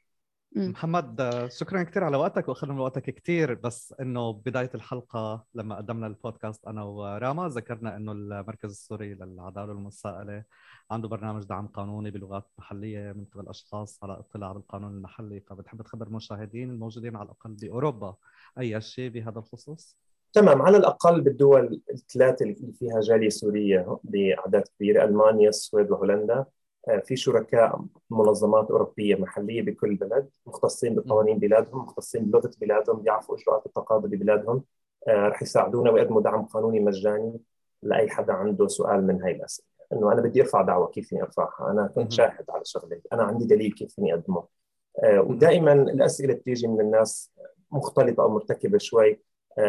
محمد شكرا كثير على وقتك، واخذنا من وقتك كثير، بس انه بدايه الحلقه لما قدمنا البودكاست انا وراما ذكرنا انه المركز السوري للعداله والمساءله عنده برنامج دعم قانوني بلغات محليه من قبل اشخاص على اطلاع بالقانون المحلي، فبتحب تخبر المشاهدين الموجودين على الاقل باوروبا اي شيء بهذا الخصوص؟ تمام، على الاقل بالدول الثلاثه اللي فيها جاليه سوريه باعداد كبيره، المانيا، السويد، وهولندا، في شركاء منظمات أوروبية محلية بكل بلد مختصين بقوانين بلادهم، مختصين بلغة بلادهم، بيعرفوا إجراءات التقاضي ببلادهم، رح يساعدونا ويقدموا دعم قانوني مجاني لأي حدا عنده سؤال من هاي الأسئلة. إنه أنا بدي أرفع دعوة، كيف فيني أرفعها؟ أنا كنت شاهد على شغلة، أنا عندي دليل، كيف فيني أقدمه؟ ودائما الأسئلة بتيجي من الناس مختلطة أو مرتكبة شوي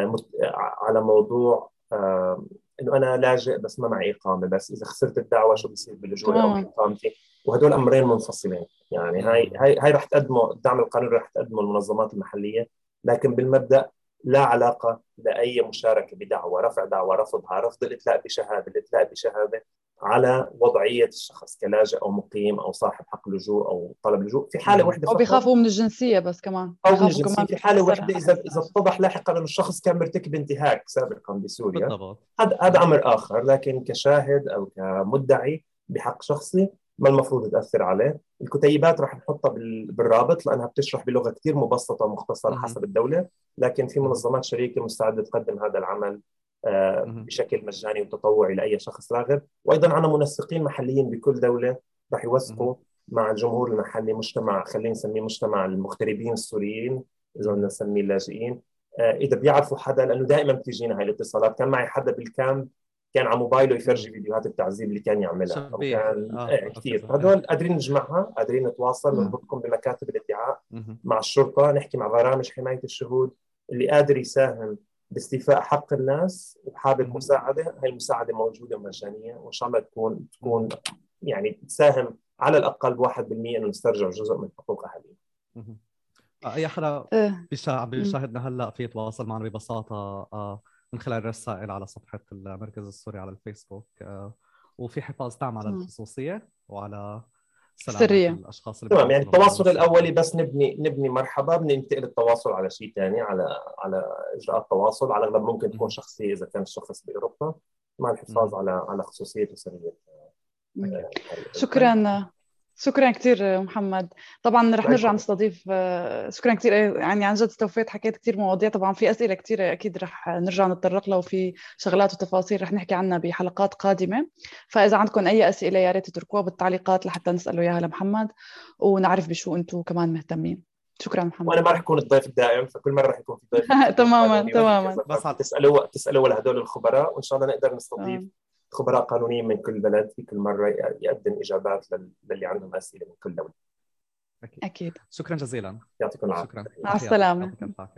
على موضوع انه انا لاجئ بس ما معي اقامه، بس اذا خسرت الدعوه شو بصير بلجوءي او باقامتي؟ وهدول امرين منفصلين. يعني هاي رح تقدمه الدعم القانوني، رح تقدمه المنظمات المحليه، لكن بالمبدا لا علاقه لاي مشاركه بدعوه، رفع دعوه، رفضها، رفض الاتلاء بشهاده، الاتلاء بشهاده على وضعيه الشخص كلاجئ او مقيم او صاحب حق لجوء او طلب لجوء في حاله واحده فقط، او بيخافوا من الجنسيه بس كمان او من الجنسيه في حاله واحده اذا اتضح لاحقا انه الشخص كان مرتكب انتهاك سابقا بسوريا. بالضبط. هذا امر اخر، لكن كشاهد او كمدعي بحق شخصي ما المفروض تاثر عليه. الكتيبات راح نحطها بالرابط لانها بتشرح بلغه كثير مبسطه ومختصره حسب الدوله، لكن في منظمات شريكه مستعده تقدم هذا العمل بشكل مجاني وتطوعي لاي شخص راغب. وايضا عندنا منسقين محليين بكل دوله راح يوثقوا مع الجمهور المحلي، مجتمع خلينا نسميه مجتمع المغتربين السوريين اذا بدنا نسميه اللاجئين، اذا بيعرفوا حدا، لانه دائما بتجينا هاي الاتصالات. كان معي حدا بالكامب كان على موبايله يفرجي فيديوهات التعذيب اللي كان يعملها، وكان كثير. هذول قادرين نجمعها، قادرين نتواصل، نربطكم بمكاتب الادعاء مع الشرطه، نحكي مع برامج حمايه الشهود. اللي قادر يساهم باستيفاء حق الناس وحابب مساعده، هاي المساعده موجوده ومجانيه، وان شاء الله تكون يعني تساهم على الاقل ب1% انه نسترجع جزء من حقوق اهالينا. اي حدا بيشاهدنا هلا في يتواصل معنا ببساطه من خلال رسائل على صفحه المركز السوري على الفيسبوك، وفي حفاظ تام على الخصوصيه وعلى سلامه الاشخاص اللي تمام. يعني التواصل الاولي بس نبني مرحبا، بننتقل التواصل على شيء ثاني، على اجراءات تواصل على الاغلب ممكن تكون شخصيه اذا كان الشخص باوروبا، مع الحفاظ على خصوصيته وسريه. شكرا كثير محمد. طبعا رح نرجع نستضيف، شكرا كثير، يعني عن جد استوفيت، حكيت كثير مواضيع. طبعا في اسئله كثيره اكيد رح نرجع نتطرق لها، وفي شغلات وتفاصيل رح نحكي عنها بحلقات قادمه. فاذا عندكم اي اسئله يا ريت تتركوها بالتعليقات لحتى نساله اياها لمحمد ونعرف بشو انتم كمان مهتمين. شكرا محمد. وانا ما رح اكون الضيف الدائم، فكل مره رح يكون في ضيف تماما بس تسالوا لهدول الخبراء، وان شاء الله نقدر نستضيف خبراء قانونيين من كل بلد في كل مرة يقدم إجابات للي عندهم أسئلة من كل دولة. أكيد. شكرا جزيلا. يعطيكم العافية. شكرا. مع السلامة.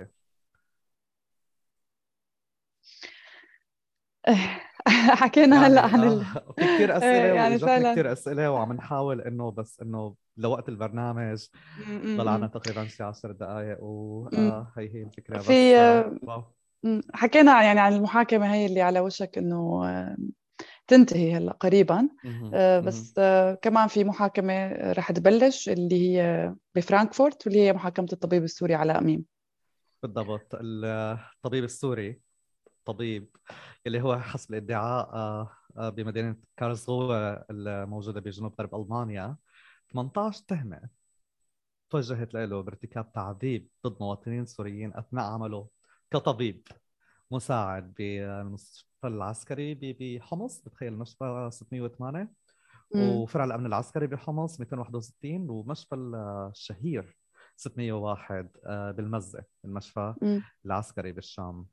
حكينا هلا عن في كثير أسئلة يعني وإجابنا كثير أسئلة، وعم نحاول إنه لوقت البرنامج ضل عنا تقريبا 10 دقائق، وهي الفكرة. بس حكينا يعني عن المحاكمة هي اللي على وشك إنه تنتهي هلا قريبا، بس كمان في محاكمة رح تبلش اللي هي بفرانكفورت، واللي هي محاكمة الطبيب السوري علاء ميم. بالضبط. الطبيب السوري، طبيب اللي هو حسب الادعاء بمدينة كارلسروه الموجودة بجنوب غرب ألمانيا، 18 تهمة توجهت له بارتكاب تعذيب ضد مواطنين سوريين أثناء عمله كطبيب مساعد بالمستشفى العسكري بحمص، بتخيل مستشفى 608، وفرع الأمن العسكري بحمص 261، ومشفى الشهير 601 بالمزة، المشفى العسكري بالشام.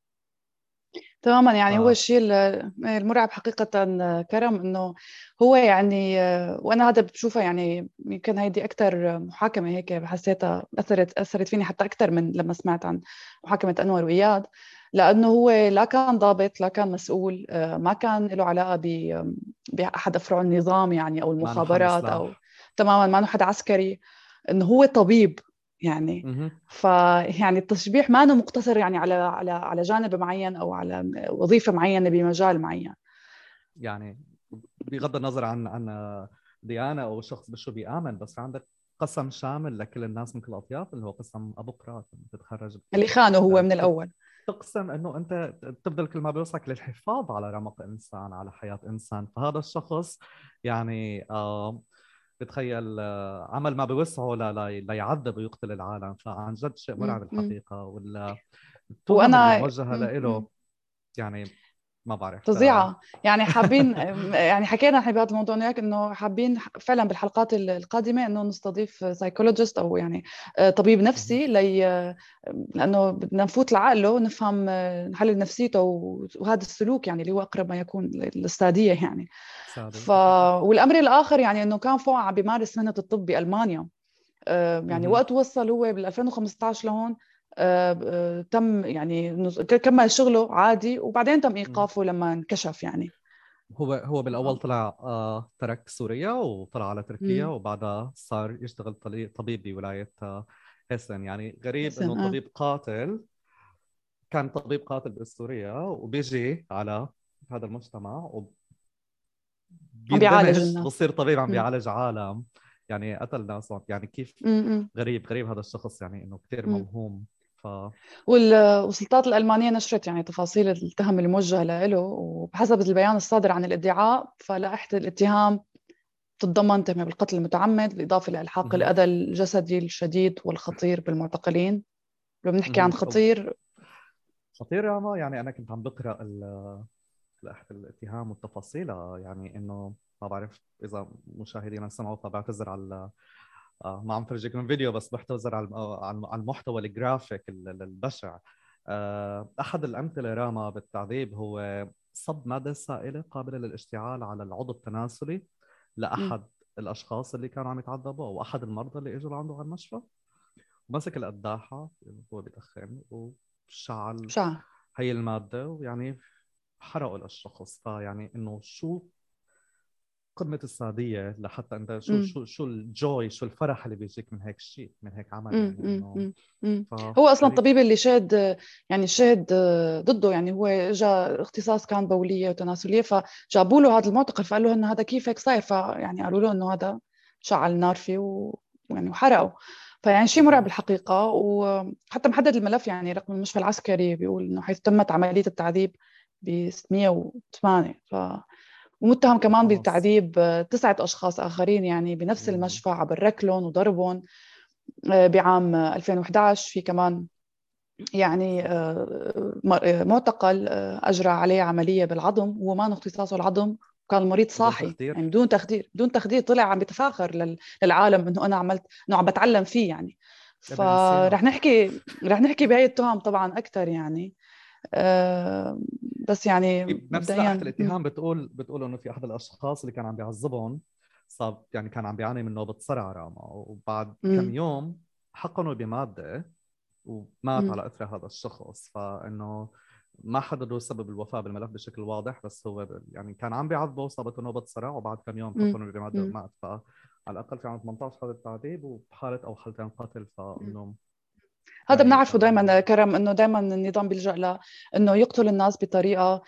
تماما. يعني هو الشيء المرعب حقيقة كرم انه هو يعني وانا هذا بشوفه، يعني يمكن هيدي اكثر محاكمة هيك حسيتها اثرت فيني حتى اكثر من لما سمعت عن محاكمة انور واياد، لانه هو لا كان ضابط لا كان مسؤول، ما كان له علاقة باحد افرع النظام يعني او ما حامل المخابرات او سلاح. تماما ما حدا عسكري، انه هو طبيب يعني. مهم. فيعني التشبيح ما أنه مقتصر يعني على جانب معين أو على وظيفة معينة بمجال معين. يعني بغض النظر عن ديانة أو شخص بشو بيآمن، بس عندك قسم شامل لكل الناس من كل الأطياف، اللي هو قسم أبوقراط. تتخرج اللي خانه هو من الأول. تقسم انه انت تبذل كل ما بيوصلك للحفاظ على رمق انسان، على حياه انسان. فهذا الشخص يعني بتخيل عمل ما بوسعه ليعذب ويقتل العالم. فعن جد شيء مرعب الحقيقه. والتهم اللي وأنا موجهه له يعني ما بعرف. فظيعة. يعني حابين يعني حكينا نحن بهذا الموضوع وياك انه حابين فعلا بالحلقات القادمة انه نستضيف سايكولوجيست او يعني طبيب نفسي لانه بدنا نفوت لعقله ونفهم نحلل نفسيته وهذا السلوك يعني اللي هو اقرب ما يكون للسادية يعني. سادة. والامر الاخر يعني انه كان فوق عم بيمارس مهنة الطب بألمانيا، يعني وقت وصل هو بال 2015 لهون تم يعني كمل شغله عادي، وبعدين تم ايقافه لما انكشف يعني. هو بالاول طلع ترك سوريا وطلع على تركيا، مم. وبعدها صار يشتغل طبيب بولايه هيسن. يعني غريب حسن انه طبيب قاتل، كان طبيب قاتل بسوريا وبيجي على هذا المجتمع عم بيعالج وبيندمج الناس. بصير طبيب عم مم. بيعالج عالم. يعني قتل ناس. يعني كيف مم. غريب هذا الشخص، يعني انه كثير مم. موهوم. ف والسلطات الألمانية نشرت يعني تفاصيل التهم الموجهة له، وبحسب البيان الصادر عن الادعاء فلائحة الاتهام تتضمن تهمة بالقتل المتعمد بالإضافة لإلحاق مهم. الأذى الجسدي الشديد والخطير بالمعتقلين. لو بنحكي عن مهم. خطير، خطير يا ما. يعني انا كنت عم بقرا لائحه الاتهام والتفاصيل، يعني انه ما بعرف اذا مشاهدينا سمعوا، فبعتذر على ما عم فرجيكم فيديو، بس بعتذر على المحتوى الجرافيك البشع. احد الامثله راما بالتعذيب هو صب ماده سائله قابله للاشتعال على العضو التناسلي لاحد الاشخاص اللي كانوا عم يتعذبوا، او احد المرضى اللي اجوا لعنده على المشفى، ومسك القداحه وهو بيدخن وشعل شعر. هي الماده، ويعني حرقوا للشخص. فيعني انه شو قمة السعادية لحتى انت شو الجوي، شو الفرح اللي بيجيك من هيك شيء، من هيك عمل. مم. يعني مم. انه مم. مم. هو اصلا فغريب. الطبيب اللي شهد، يعني الشهد ضده، يعني هو جاء اختصاص كان بوليه وتناسليه، فجابوا له هذا المعتقل فقال له انه هذا كيف هيك صاير، فيعني قالوا له انه هذا شعل نار فيه ويعني وحرقه. فيعني شيء مرعب الحقيقه. وحتى محدد الملف، يعني رقم المشفى العسكري بيقول انه حيث تمت عمليه التعذيب ب 608 ومتهم كمان اشخاص. بتعذيب 9 أشخاص آخرين يعني بنفس المشفى عبر ركلهم وضربهم بعام 2011. في كمان يعني معتقل أجرى عليه عملية بالعظم وهو ما اختصاصه العظم، كان المريض بدون صاحي يعني تخدير. بدون تخدير. بدون تخدير طلع عم بيتفاخر للعالم انه انا عملت، انه عم بتعلم فيه يعني. ابن سينا. رح نحكي بهي التهم طبعا اكثر يعني. بس يعني نفس لائحة مبدئيا الاتهام بتقول انه في احد الاشخاص اللي كان عم بيعذبهم صاب، يعني كان عم بيعاني من نوبة صرع راما، وبعد كم يوم حقنوا بمادة ومات على اثر هذا الشخص. فانه ما حددوا سبب الوفاة بالملف بشكل واضح، بس هو يعني كان عم بيعذبه وصابته نوبة صرع، وبعد كم يوم حقنوا بمادة ومات. فعلى الأقل في عام 18 حالة تعذيب وحالة أو حالتين قتل. فإنه هذا بنعرفه دائما كرم، انه دائما النظام بيلجأ انه يقتل الناس بطريقه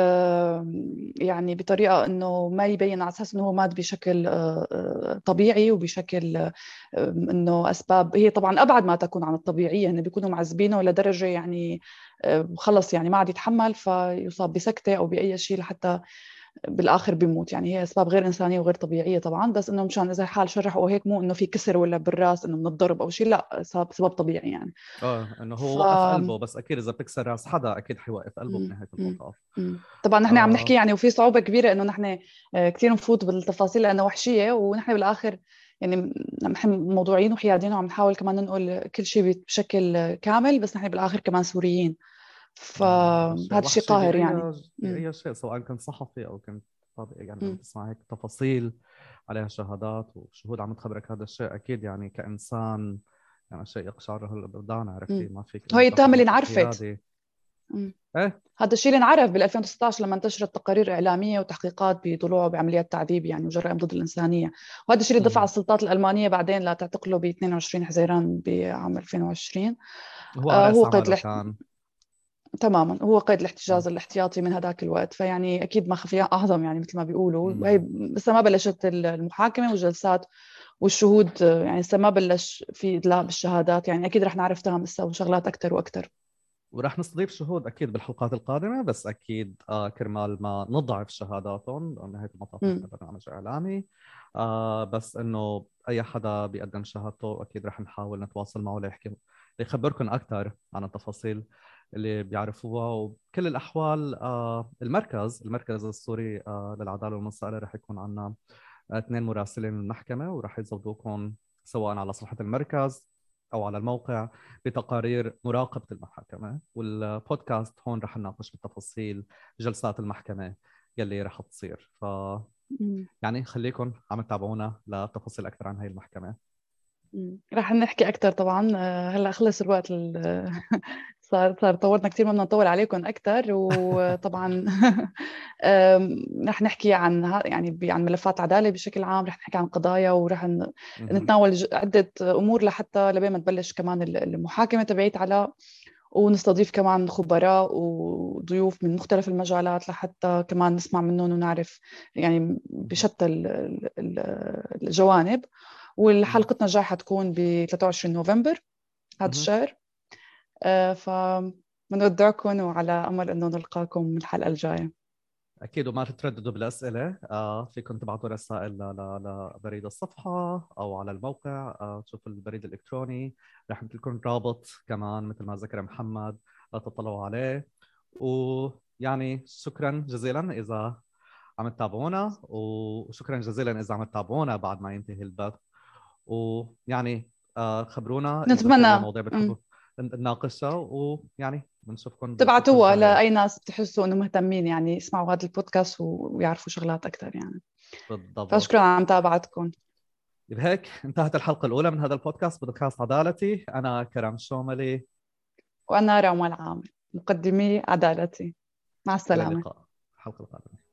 يعني بطريقه انه ما يبين على اساس انه هو مات بشكل طبيعي وبشكل انه اسباب هي طبعا ابعد ما تكون عن الطبيعيه، انه بيكونوا معذبينه لدرجه يعني خلص يعني ما عاد يتحمل فيصاب بسكته او باي شيء لحتى بالاخر بيموت. يعني هي اسباب غير انسانيه وغير طبيعيه طبعا، بس انه مشان اذا حال شرح او هيك، مو انه في كسر ولا بالراس انه من الضرب او شيء، لا سبب طبيعي يعني. انه هو وقف قلبه، بس اكيد اذا بتكسر راس حدا اكيد حيوقف قلبه بنهايه المطاف. طبعا نحن عم نحكي يعني، وفي صعوبه كبيره انه نحن كثير نفوت بالتفاصيل لانه وحشيه، ونحن بالاخر يعني نحن موضوعيين وحياديين وعم نحاول كمان ننقل كل شيء بشكل كامل، بس نحن بالاخر كمان سوريين، فهذا الشيء قاهر يعني. بأي شيء، سواء كنت صحفي او كنت يعني عم تسمع هيك تفاصيل عليها شهادات وشهود عم تخبرك هذا الشيء، اكيد يعني كانسان يعني شيء يقشعر الابدان، عرفتي؟ ما فيك هي التهم اللي انعرفت. ايه هذا الشيء اللي انعرف بال 2016 لما انتشرت تقارير اعلاميه وتحقيقات بضلوعه بعمليات تعذيب يعني وجرائم ضد الانسانيه، وهذا الشيء اللي دفع السلطات الالمانيه بعدين لا تعتقله ب 22 حزيران بعام 2020. هو على هو قيد كان تماما، هو قيد الاحتجاز الاحتياطي من هذاك الوقت، فيعني اكيد ما خفيان اعظم يعني مثل ما بيقولوا. وهي لسه ما بلشت المحاكمه والجلسات والشهود، يعني لسه ما بلش في ادلاء بالشهادات، يعني اكيد رح نعرف تهم لسه وشغلات اكثر واكثر، ورح نستضيف شهود اكيد بالحلقات القادمه، بس اكيد كرمال ما نضعف شهاداتهم، لانه هيك المطاف نحن برنامج اعلامي. بس انه اي حدا بيقدم شهادته اكيد رح نحاول نتواصل معه ليخبركم اكثر عن التفاصيل اللي بيعرفوها. وبكل الاحوال المركز السوري للعداله والمساءله رح يكون عندنا 2 مراسلين من المحكمه، ورح يزودوكم سواء على صفحه المركز او على الموقع بتقارير مراقبه المحاكمه. والبودكاست هون رح نناقش بالتفاصيل جلسات المحكمه يلي رح تصير. يعني خليكم عم تتابعونا لتفاصيل اكثر عن هاي المحكمه. رح نحكي اكثر طبعا. هلا خلص الوقت صار طولنا كثير، ما بدنا نطول عليكم اكثر. وطبعا رح نحكي عن يعني عن ملفات عداله بشكل عام، رح نحكي عن قضايا، ورح نتناول عده امور لحتى لبين ما تبلش كمان المحاكمه تبعيت على، ونستضيف كمان خبراء وضيوف من مختلف المجالات لحتى كمان نسمع منهم ونعرف يعني بشتى الجوانب. والحلقتنا الجاية حتكون ب 23 نوفمبر هذا الشهر. فبنودعكم وعلى أمل أنه نلقاكم الحلقة الجاية. أكيد، وما تترددوا بالأسئلة. فيكم تبعتوا رسائل لبريد الصفحة أو على الموقع. تشوفوا البريد الإلكتروني، رح نحط لكم رابط كمان مثل ما ذكر محمد لا تطلعوا عليه. ويعني شكرا جزيلا إذا عم تتابعونا، وشكرا جزيلا إذا عم تتابعونا بعد ما ينتهي البث. ويعني خبرونا نتمنى إذا في مواضيع بتحبوا نناقشها، ويعني بنشوفكم تبعتوها لأي ناس بتحسوا إنه مهتمين يعني يسمعوا هذا البودكاست ويعرفوا شغلات أكثر يعني. بالضبط. فشكرا على متابعتكم. بهيك انتهت الحلقة الأولى من هذا بودكاست عدالتي. أنا كرم شوملي، وأنا رامال عامر، مقدمي عدالتي. مع السلامة. إلى اللقاء الحلقة القادمة.